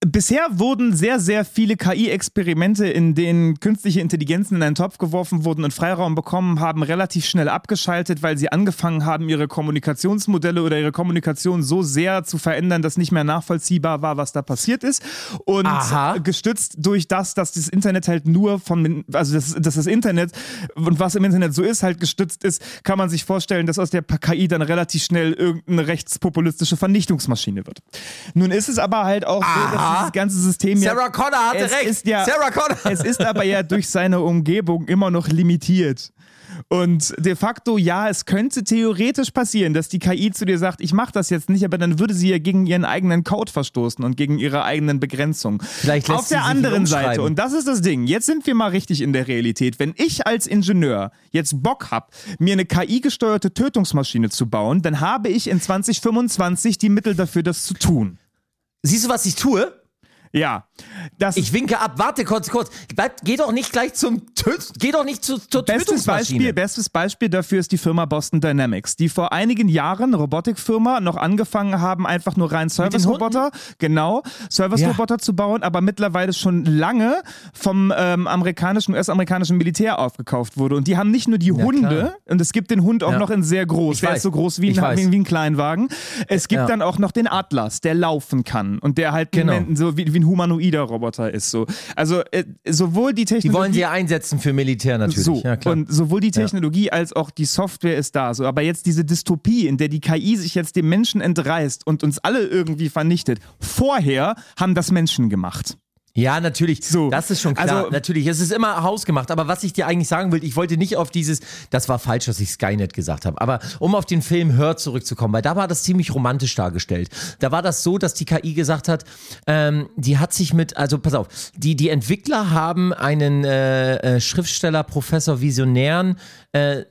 bisher wurden sehr, sehr viele K I-Experimente, in denen künstliche Intelligenzen in einen Topf geworfen wurden und Freiraum bekommen haben, relativ schnell abgeschaltet, weil sie angefangen haben, ihre Kommunikationsmodelle oder ihre Kommunikation so sehr zu verändern, dass nicht mehr nachvollziehbar war, was da passiert ist. Und Aha. gestützt durch das, dass das Internet halt nur von, also das, dass das Internet und was im Internet so ist, halt gestützt ist, kann man sich vorstellen, dass aus der K I dann relativ schnell irgendeine rechtspopulistische Vernichtungsmaschine wird. Nun ist es aber halt auch so, dass dieses ganze System ja... Sarah Connor hatte recht. Ist ja, Sarah Connor. Es ist aber ja durch seine Umgebung immer noch limitiert. Und de facto, ja, es könnte theoretisch passieren, dass die K I zu dir sagt, ich mache das jetzt nicht, aber dann würde sie ja gegen ihren eigenen Code verstoßen und gegen ihre eigenen Begrenzungen. Vielleicht lässt Auf der anderen Seite, und das ist das Ding, jetzt sind wir mal richtig in der Realität, wenn ich als Ingenieur jetzt Bock habe, mir eine K I-gesteuerte Tötungsmaschine zu bauen, dann habe ich in zwanzig fünfundzwanzig die Mittel dafür, das zu tun. Siehst du, was ich tue? Ja. Das ich winke ab, warte kurz, kurz. Bleib, geh doch nicht gleich zum Töt, geh doch nicht zu, zur bestes Tötungsmaschine. Beispiel, bestes Beispiel dafür ist die Firma Boston Dynamics, die vor einigen Jahren, eine Robotikfirma, noch angefangen haben, einfach nur rein Service-Roboter, genau, Service-Roboter ja. zu bauen, aber mittlerweile schon lange vom ähm, amerikanischen, U S-amerikanischen Militär aufgekauft wurde. Und die haben nicht nur die ja, Hunde, klar. und es gibt den Hund auch ja. noch in sehr groß, ich der weiß. ist so groß wie ein, wie, wie ein Kleinwagen. Es gibt ja. dann auch noch den Atlas, der laufen kann und der halt genau. so wie, wie ein humanoider Roboter ist. So. Also äh, sowohl die Technologie... Die wollen sie ja einsetzen für Militär natürlich. So, ja, klar. Und sowohl die Technologie ja. als auch die Software ist da. So. Aber jetzt diese Dystopie, in der die K I sich jetzt dem Menschen entreißt und uns alle irgendwie vernichtet, vorher haben das Menschen gemacht. Ja, natürlich, so. das ist schon klar, also, natürlich, es ist immer hausgemacht, aber was ich dir eigentlich sagen will, ich wollte nicht auf dieses, das war falsch, dass ich Skynet gesagt habe, aber um auf den Film Her zurückzukommen, weil da war das ziemlich romantisch dargestellt. Da war das so, dass die K I gesagt hat, ähm, die hat sich mit, also pass auf, die, die Entwickler haben einen äh, äh, Schriftsteller, Professor, Visionären, äh,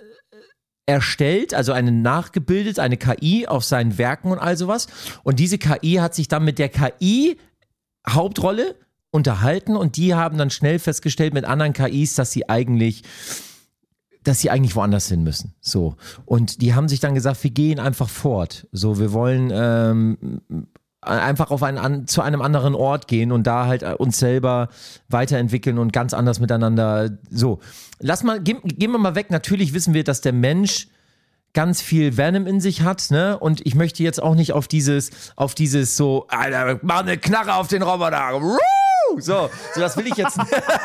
erstellt, also einen nachgebildet, eine K I auf seinen Werken und all sowas, und diese K I hat sich dann mit der K I Hauptrolle unterhalten und die haben dann schnell festgestellt mit anderen K Is, dass sie eigentlich, dass sie eigentlich woanders hin müssen. So. Und die haben sich dann gesagt, wir gehen einfach fort. So, wir wollen ähm, einfach auf einen, an, zu einem anderen Ort gehen und da halt uns selber weiterentwickeln und ganz anders miteinander. So. Lass mal, gehen, gehen wir mal weg. Natürlich wissen wir, dass der Mensch ganz viel Venom in sich hat, ne? Und ich möchte jetzt auch nicht auf dieses, auf dieses so, Alter, mach eine Knarre auf den Roboter. So, so das will ich jetzt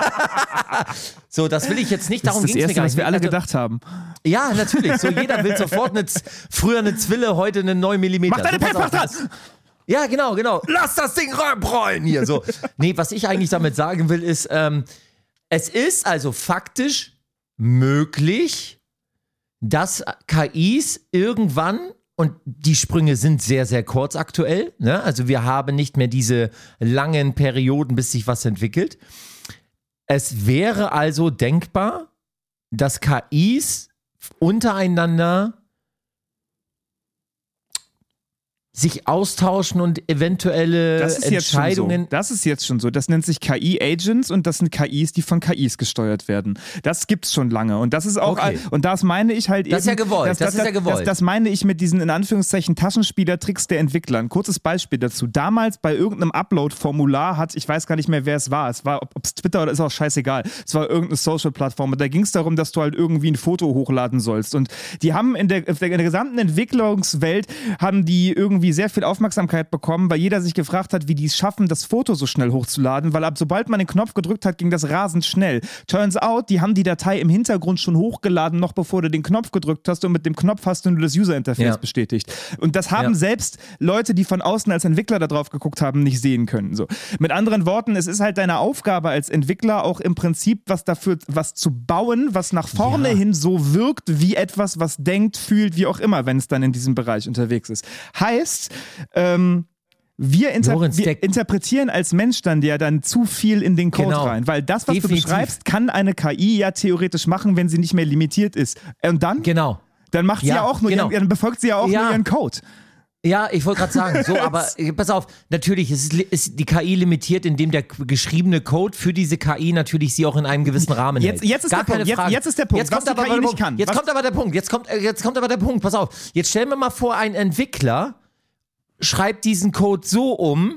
so, das will ich jetzt nicht, darum ging es mir gar nicht. Was wir alle gedacht haben. Ja, natürlich, so jeder will sofort eine, früher eine Zwille, heute eine neun Millimeter. Mach deine so, Pep, mach das! Ja, genau, genau. Lass das Ding rollen hier, so. Nee, was ich eigentlich damit sagen will, ist, ähm, es ist also faktisch möglich, dass K Is irgendwann, und die Sprünge sind sehr, sehr kurz aktuell, ne? Also wir haben nicht mehr diese langen Perioden, bis sich was entwickelt. Es wäre also denkbar, dass K Is untereinander sich austauschen und eventuelle das ist Entscheidungen. Jetzt schon so. Das ist jetzt schon so. Das nennt sich K I-Agents und das sind K Is, die von K Is gesteuert werden. Das gibt's schon lange. Und das ist auch, okay. und das meine ich halt das eben. Das ist ja gewollt. Das, das, das ist ja gewollt. Das, das meine ich mit diesen in Anführungszeichen Taschenspielertricks der Entwickler. Ein kurzes Beispiel dazu. Damals bei irgendeinem Upload-Formular hat, ich weiß gar nicht mehr, wer es war. Es war, ob es Twitter oder ist auch scheißegal. Es war irgendeine Social-Plattform. Da ging es darum, dass du halt irgendwie ein Foto hochladen sollst. Und die haben in der, in der gesamten Entwicklungswelt haben die irgendwie sehr viel Aufmerksamkeit bekommen, weil jeder sich gefragt hat, wie die es schaffen, das Foto so schnell hochzuladen, weil ab sobald man den Knopf gedrückt hat, ging das rasend schnell. Turns out, die haben die Datei im Hintergrund schon hochgeladen, noch bevor du den Knopf gedrückt hast, und mit dem Knopf hast du nur das User-Interface ja. bestätigt. Und das haben ja. selbst Leute, die von außen als Entwickler da drauf geguckt haben, nicht sehen können. So. Mit anderen Worten, es ist halt deine Aufgabe als Entwickler auch im Prinzip was dafür, was zu bauen, was nach vorne ja. hin so wirkt wie etwas, was denkt, fühlt, wie auch immer, wenn es dann in diesem Bereich unterwegs ist. Heißt, ähm, wir, inter Lorenz, wir interpretieren als Mensch dann ja dann zu viel in den Code genau. rein, weil das, was Definitiv. du beschreibst, kann eine K I ja theoretisch machen, wenn sie nicht mehr limitiert ist. Und dann? Genau. Dann macht ja, sie ja auch nur, genau. ihren, dann befolgt sie ja auch ja. nur ihren Code. Ja, ich wollte gerade sagen, so, aber pass auf, natürlich, es ist, ist die K I limitiert, indem der geschriebene Code für diese K I natürlich sie auch in einem gewissen Rahmen jetzt, hält. Jetzt ist, Gar der, Punkt. Jetzt, jetzt ist der Punkt, jetzt kommt was die K I nicht kann. Jetzt was? kommt aber der Punkt, jetzt kommt, jetzt kommt aber der Punkt, pass auf, jetzt stellen wir mal vor, ein Entwickler schreibt diesen Code so um,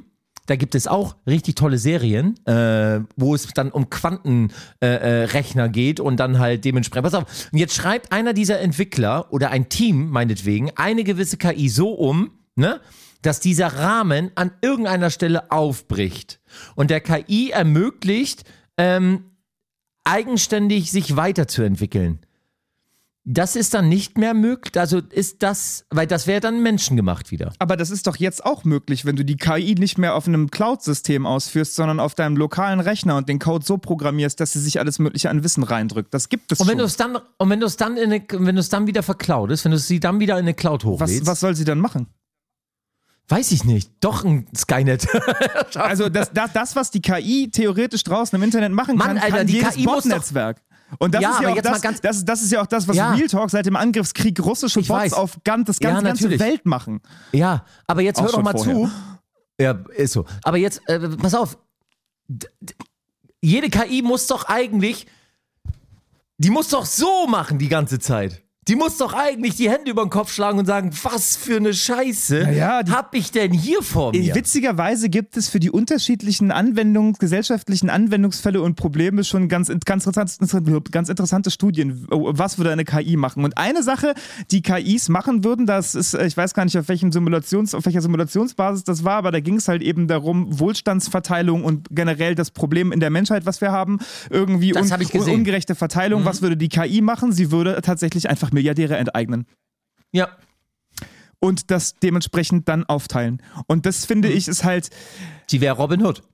da gibt es auch richtig tolle Serien, äh, wo es dann um Quantenrechner äh, Rechner geht und dann halt dementsprechend. Pass auf, und jetzt schreibt einer dieser Entwickler oder ein Team meinetwegen eine gewisse K I so um, ne, dass dieser Rahmen an irgendeiner Stelle aufbricht und der K I ermöglicht, ähm, eigenständig sich weiterzuentwickeln. Das ist dann nicht mehr möglich, also ist das, weil das wäre dann menschengemacht wieder. Aber das ist doch jetzt auch möglich, wenn du die K I nicht mehr auf einem Cloud-System ausführst, sondern auf deinem lokalen Rechner und den Code so programmierst, dass sie sich alles Mögliche an Wissen reindrückt. Das gibt es und wenn schon. Du es dann, und wenn du es dann, in eine, wenn du es dann wieder vercloudest, wenn du sie dann wieder in eine Cloud hochlädst. Was, was soll sie dann machen? Weiß ich nicht. Doch ein Skynet. Also das, das, das, was die K I theoretisch draußen im Internet machen Mann, kann, Alter, kann die jedes K I muss Bot-Netzwerk. Und das, Ja, ist ja aber auch jetzt das, mal ganz- das, das ist ja auch das, was Ja. Real Talk seit dem Angriffskrieg russische Ich Bots weiß. auf ganz, das Ja, ganze, ganze natürlich. Welt machen. Ja, aber jetzt Auch hör doch schon mal vorher. zu. Ja, ist so. Aber jetzt, äh, pass auf. D- d- Jede K I muss doch eigentlich, die muss doch so machen die ganze Zeit. Die muss doch eigentlich die Hände über den Kopf schlagen und sagen, was für eine Scheiße Naja, die- hab ich denn hier vor mir? Witzigerweise gibt es für die unterschiedlichen Anwendungs-, gesellschaftlichen Anwendungsfälle und Probleme schon ganz, ganz, interessant, ganz interessante Studien, was würde eine K I machen. Und eine Sache, die K Is machen würden, das ist, ich weiß gar nicht, auf, welchen Simulations, auf welcher Simulationsbasis das war, aber da ging es halt eben darum, Wohlstandsverteilung und generell das Problem in der Menschheit, was wir haben, irgendwie Das un, hab ich gesehen. ungerechte Verteilung. Mhm. Was würde die K I machen? Sie würde tatsächlich einfach Milliardäre enteignen. Ja. Und das dementsprechend dann aufteilen. Und das finde ich ist halt, Die wäre Robin Hood.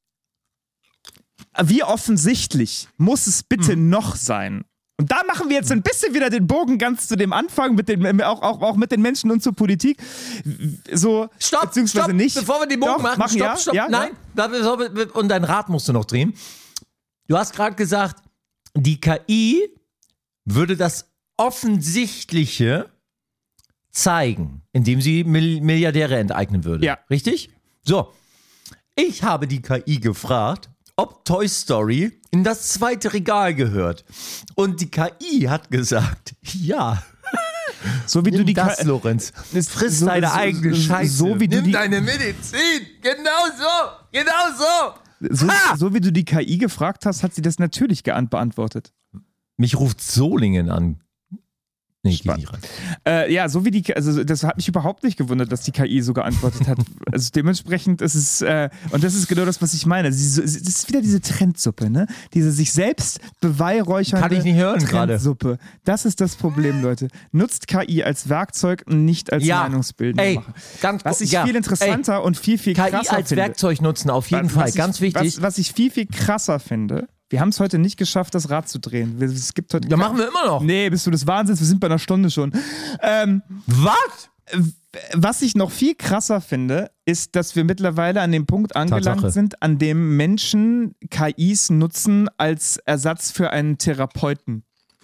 wie offensichtlich muss es bitte Hm. noch sein? Und da machen wir jetzt ein bisschen wieder den Bogen ganz zu dem Anfang, mit den, auch, auch, auch mit den Menschen und zur Politik. So, Stopp, beziehungsweise stopp, nicht. bevor wir den Bogen Doch, machen, machen, stopp, ja, stopp, ja, nein, ja. Und dein Rad musst du noch drehen. Du hast gerade gesagt, die K I würde das Offensichtliche zeigen, indem sie Mill- Milliardäre enteignen würde. Ja. Richtig? So, ich habe die K I gefragt, ob Toy Story in das zweite Regal gehört. Und die K I hat gesagt, ja. So wie du Nimm die das, Ka- Lorenz. ist Friss so- deine so- eigene so- Scheiße. so wie du Nimm die- deine Medizin. Genau so. Genau so. so, Ha! so wie du die K I gefragt hast, hat sie das natürlich geant- beantwortet. Mich ruft Solingen an. Nee, ich geh Spannend. nicht ran. Äh, ja, so wie die, also das hat mich überhaupt nicht gewundert, dass die K I so geantwortet hat. Also dementsprechend ist es, äh, und das ist genau das, was ich meine. Sie, so- das ist wieder diese Trendsuppe, ne? Diese sich selbst beweihräuchernde Kann ich nicht hören gerade. Trendsuppe. Das ist das Problem, Leute. Nutzt K I als Werkzeug und nicht als Ja. Meinungsbildner. Ey, ganz Was ich ja. viel interessanter und viel, viel Ey, krasser K I als finde. Werkzeug nutzen, auf jeden was Fall. ich, Ganz wichtig. Was, was ich viel, viel krasser finde, wir haben es heute nicht geschafft, das Rad zu drehen. Wir- Es gibt heute Ja, machen wir immer noch. Nee, bist du des Wahnsinns? Wir sind bei einer Stunde schon. Ähm, Was? was ich noch viel krasser finde, ist, dass wir mittlerweile an dem Punkt angelangt Tatsache. sind, an dem Menschen K Is nutzen als Ersatz für einen Therapeuten.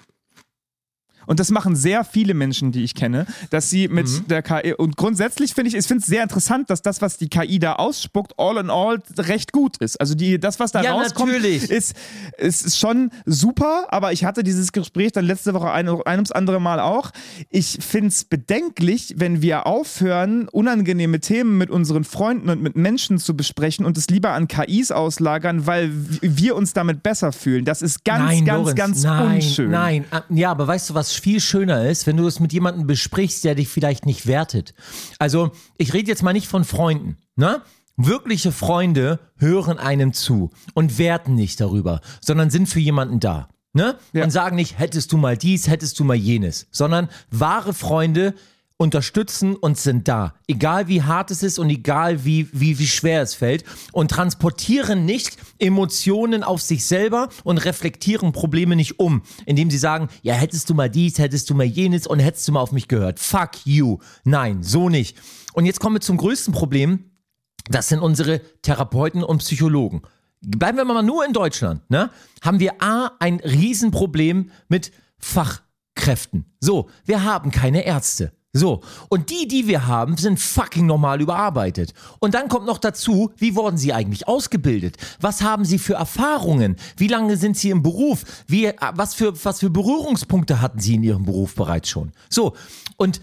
Und das machen sehr viele Menschen, die ich kenne, dass sie mit Mhm. der K I, und grundsätzlich finde ich, ich finde es sehr interessant, dass das, was die K I da ausspuckt, all in all recht gut ist. Also die, das, was da Ja, rauskommt, natürlich. ist, ist, ist schon super, aber ich hatte dieses Gespräch dann letzte Woche ein, ein ums andere Mal auch. Ich finde es bedenklich, wenn wir aufhören, unangenehme Themen mit unseren Freunden und mit Menschen zu besprechen und es lieber an K Is auslagern, weil wir uns damit besser fühlen. Das ist ganz, nein, ganz, Lorenz, ganz nein, unschön. Nein, Ah, ja, aber weißt du, was viel schöner ist, wenn du es mit jemandem besprichst, der dich vielleicht nicht wertet. Also, ich rede jetzt mal nicht von Freunden, ne? Wirkliche Freunde hören einem zu und werten nicht darüber, sondern sind für jemanden da, ne? Ja. Und sagen nicht, hättest du mal dies, hättest du mal jenes, sondern wahre Freunde unterstützen und sind da. Egal wie hart es ist und egal wie, wie, wie schwer es fällt und transportieren nicht Emotionen auf sich selber und reflektieren Probleme nicht um, indem sie sagen, ja, hättest du mal dies, hättest du mal jenes und hättest du mal auf mich gehört. Fuck you. Nein, so nicht. Und jetzt kommen wir zum größten Problem. Das sind unsere Therapeuten und Psychologen. Bleiben wir mal nur in Deutschland, ne? Haben wir A, ein Riesenproblem mit Fachkräften. So, wir haben keine Ärzte. So, und die, die wir haben, sind fucking normal überarbeitet. Und dann kommt noch dazu, wie wurden sie eigentlich ausgebildet? Was haben sie für Erfahrungen? Wie lange sind sie im Beruf? Wie, was für, was für Berührungspunkte hatten sie in ihrem Beruf bereits schon? So, und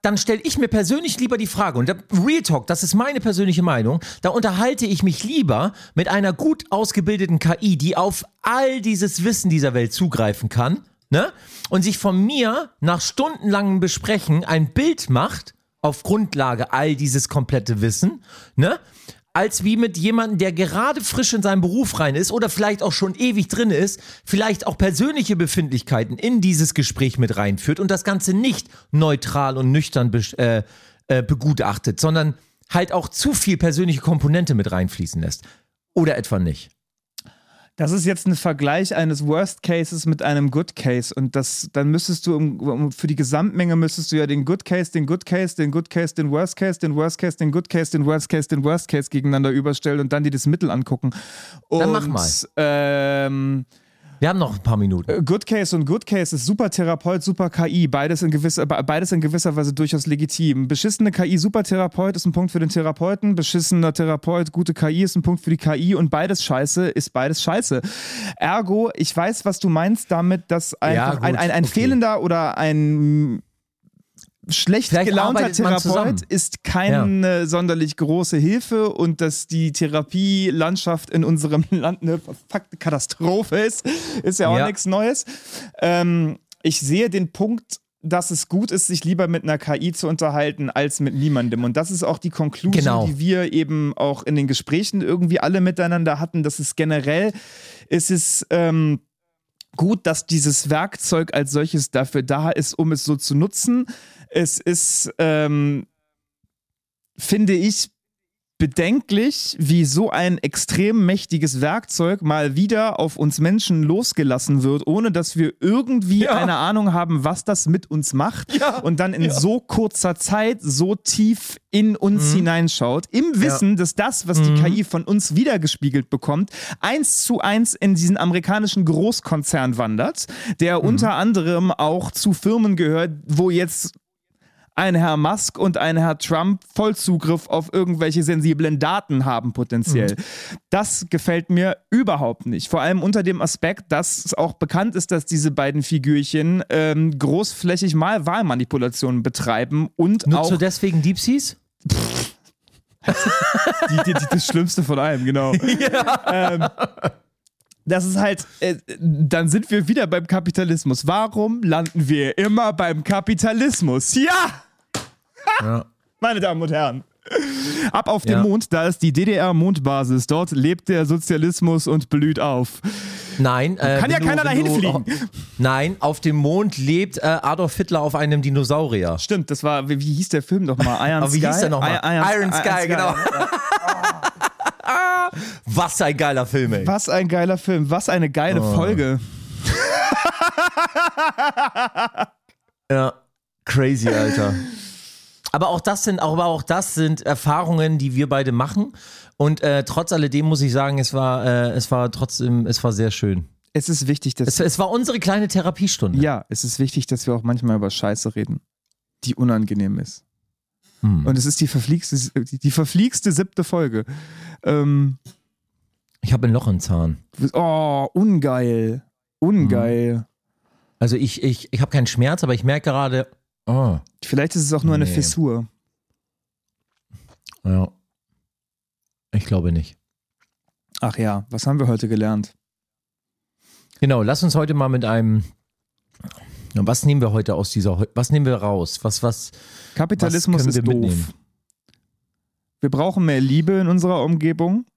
dann stelle ich mir persönlich lieber die Frage, und Real Talk, das ist meine persönliche Meinung, da unterhalte ich mich lieber mit einer gut ausgebildeten K I, die auf all dieses Wissen dieser Welt zugreifen kann, ne? Und sich von mir nach stundenlangem Besprechen ein Bild macht, auf Grundlage all dieses komplette Wissen, ne? Als wie mit jemandem, der gerade frisch in seinen Beruf rein ist oder vielleicht auch schon ewig drin ist, vielleicht auch persönliche Befindlichkeiten in dieses Gespräch mit reinführt und das Ganze nicht neutral und nüchtern be- äh, äh, begutachtet, sondern halt auch zu viel persönliche Komponente mit reinfließen lässt. Oder etwa nicht. Das ist jetzt ein Vergleich eines Worst Cases mit einem Good Case und das, dann müsstest du, um, um, für die Gesamtmenge müsstest du ja den Good Case, den Good Case, den Good Case, den Worst Case, den Worst Case, den Good Case, den Worst Case, den Worst Case gegeneinander überstellen und dann dir das Mittel angucken. Und, Dann mach mal. Ähm, Wir haben noch ein paar Minuten. Good Case und Good Case ist super Therapeut, super K I, beides in gewisser, beides in gewisser Weise durchaus legitim. Beschissene K I, super Therapeut ist ein Punkt für den Therapeuten, beschissener Therapeut, gute K I ist ein Punkt für die K I und beides scheiße ist beides scheiße. Ergo, ich weiß, was du meinst damit, dass einfach Ja, gut, ein, ein, ein okay. fehlender oder ein schlecht Vielleicht gelaunter arbeitet man zusammen. Therapeut ist keine sonderlich große Hilfe und dass die Therapielandschaft in unserem Land eine verfuckte Katastrophe ist, ist ja auch Ja. nichts Neues. Ähm, ich sehe den Punkt, dass es gut ist, sich lieber mit einer K I zu unterhalten, als mit niemandem. Und das ist auch die Conclusion, Genau. die wir eben auch in den Gesprächen irgendwie alle miteinander hatten, dass es generell ist es ähm, gut, dass dieses Werkzeug als solches dafür da ist, um es so zu nutzen. Es ist, ähm, finde ich, bedenklich, wie so ein extrem mächtiges Werkzeug mal wieder auf uns Menschen losgelassen wird, ohne dass wir irgendwie Ja. eine Ahnung haben, was das mit uns macht Ja. und dann in Ja. so kurzer Zeit so tief in uns Mhm. hineinschaut, im Wissen, dass das, was die Mhm. K I von uns wiedergespiegelt bekommt, eins zu eins in diesen amerikanischen Großkonzern wandert, der Mhm. unter anderem auch zu Firmen gehört, wo jetzt ein Herr Musk und ein Herr Trump Vollzugriff auf irgendwelche sensiblen Daten haben potenziell. Mhm. Das gefällt mir überhaupt nicht. Vor allem unter dem Aspekt, dass es auch bekannt ist, dass diese beiden Figürchen ähm, großflächig mal Wahlmanipulationen betreiben und Nutzt auch du deswegen Deep Seas? die, die, die, das Schlimmste von allem, genau. ähm, das ist halt, äh, dann sind wir wieder beim Kapitalismus. Warum landen wir immer beim Kapitalismus? Ja! Ja. Meine Damen und Herren. Ab auf den Ja. Mond, da ist die D D R-Mondbasis. Dort lebt der Sozialismus und blüht auf. Nein. Äh, Kann ja wenn du- keiner wenn dahin du- fliegen. Nein, auf dem Mond lebt äh, Adolf Hitler auf einem Dinosaurier. Stimmt, das war, wie, wie hieß der Film nochmal? Iron Aber wie Sky? hieß der nochmal? I- Iron, Iron Sky, genau. Was ein geiler Film, ey. Was ein geiler Film, was eine geile Oh. Folge. Ja, crazy, Alter. Aber auch das sind, aber auch das sind Erfahrungen, die wir beide machen. Und äh, trotz alledem muss ich sagen, es war, äh, es war trotzdem, es war sehr schön. Es ist wichtig, dass Es, es war unsere kleine Therapiestunde. ja, es ist wichtig, dass wir auch manchmal über Scheiße reden, die unangenehm ist. Hm. Und es ist die verflixte, die, die verflixte siebte Folge. Ähm, Ich habe ein Loch im Zahn. oh, ungeil. Ungeil. Also ich, ich, ich habe keinen Schmerz, aber ich merke gerade, oh, Vielleicht ist es auch nur eine Nee. Fissur. ja. Ich glaube nicht. Ach ja, was haben wir heute gelernt? Genau, lass uns heute mal mit einem. Was nehmen wir heute aus dieser. Was nehmen wir raus? Was, was. Kapitalismus Was ist können wir doof. mitnehmen? Wir brauchen mehr Liebe in unserer Umgebung.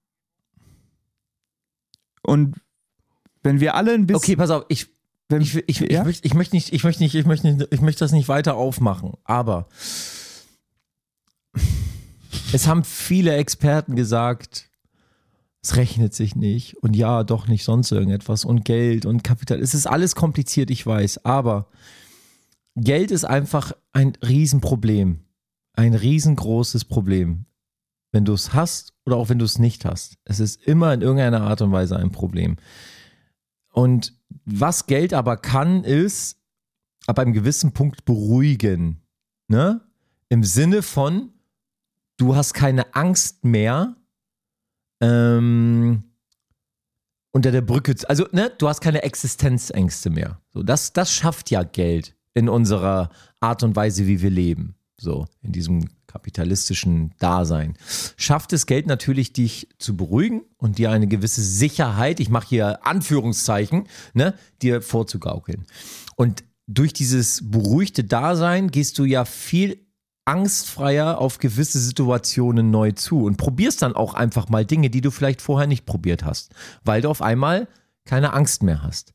Und wenn wir alle ein bisschen. Okay, pass auf, ich. wenn, Ich, ich, ich, ja? möchte, ich möchte nicht, ich möchte nicht, ich möchte nicht, ich möchte das nicht weiter aufmachen, aber es haben viele Experten gesagt, es rechnet sich nicht und ja, doch nicht sonst irgendetwas und Geld und Kapital. Es ist alles kompliziert, ich weiß, aber Geld ist einfach ein Riesenproblem. Ein riesengroßes Problem. Wenn du es hast oder auch wenn du es nicht hast. Es ist immer in irgendeiner Art und Weise ein Problem. Und was Geld aber kann, ist ab einem gewissen Punkt beruhigen. Ne? Im Sinne von, du hast keine Angst mehr, ähm, unter der Brücke, zu- also ne, du hast keine Existenzängste mehr. So, das, das schafft ja Geld in unserer Art und Weise, wie wir leben. so in diesem kapitalistischen Dasein, schafft es Geld natürlich, dich zu beruhigen und dir eine gewisse Sicherheit, ich mache hier Anführungszeichen, ne, dir vorzugaukeln. Und durch dieses beruhigte Dasein gehst du ja viel angstfreier auf gewisse Situationen neu zu und probierst dann auch einfach mal Dinge, die du vielleicht vorher nicht probiert hast, weil du auf einmal keine Angst mehr hast.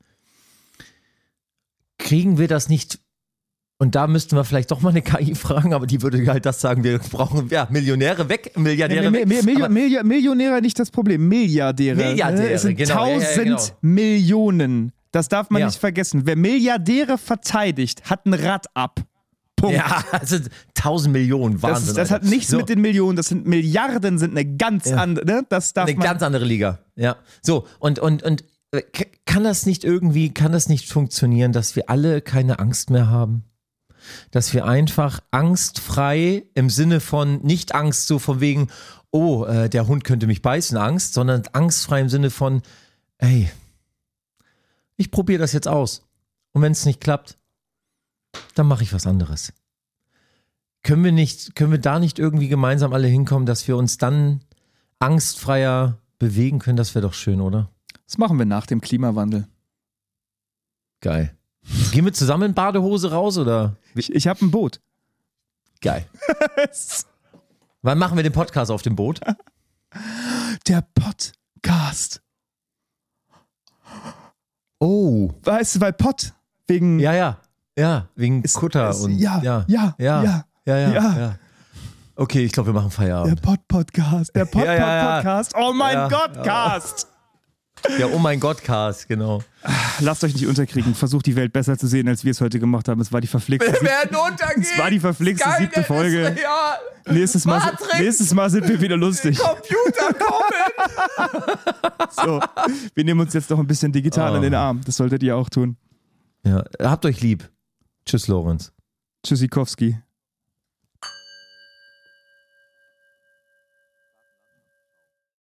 Kriegen wir das nicht, und da müssten wir vielleicht doch mal eine K I fragen, aber die würde halt das sagen, wir brauchen ja, Millionäre weg, Milliardäre Mi- weg. Mi- Mi- Mi- Millionäre nicht das Problem, Milliardäre. Milliardäre, es sind genau, ja, ja, tausend genau. Millionen. Das darf man Ja. nicht vergessen. Wer Milliardäre verteidigt, hat ein Rad ab. Punkt. Ja, also tausend Millionen, Wahnsinn. Das, ist, das hat Alter. nichts So. mit den Millionen, das sind Milliarden, sind eine ganz Ja. andere, ne? Das darf Eine man. ganz andere Liga. Ja. So, und, und, und äh, k- kann das nicht irgendwie, kann das nicht funktionieren, dass wir alle keine Angst mehr haben? Dass wir einfach angstfrei im Sinne von nicht Angst, so von wegen, oh, äh, der Hund könnte mich beißen, Angst, sondern angstfrei im Sinne von, ey, ich probiere das jetzt aus. Und wenn es nicht klappt, dann mache ich was anderes. Können wir nicht, können wir da nicht irgendwie gemeinsam alle hinkommen, dass wir uns dann angstfreier bewegen können? Das wäre doch schön, oder? Das machen wir nach dem Klimawandel. Geil. Gehen wir zusammen in Badehose raus, oder? Ich, ich habe ein Boot. Geil. Wann machen wir den Podcast auf dem Boot? Der Podcast. Oh. Weißt du, weil Pott wegen. Ja, ja. Ja, wegen ist- Kutter ist- und. ja, ja, ja, ja. ja, Ja, ja, ja. ja. Okay, ich glaube, wir machen Der Feierabend. Pod-Podcast. Der Ja, ja, ja. Pod-Podcast. Oh mein Ja, Gott, Cast. Ja, oh mein Gott, Cast, genau. Lasst euch nicht unterkriegen. Versucht die Welt besser zu sehen, als wir es heute gemacht haben. Es war die verflixte, sieb- werden untergehen. es war die verflixte Geil, siebte das Folge. ist real. Nächstes Mal, Matrix. nächstes Mal sind wir wieder lustig. Computer kommen. So, wir nehmen uns jetzt noch ein bisschen digital Oh. in den Arm. Das solltet ihr auch tun. Ja, habt euch lieb. Tschüss, Lorenz. Tschüssikowski.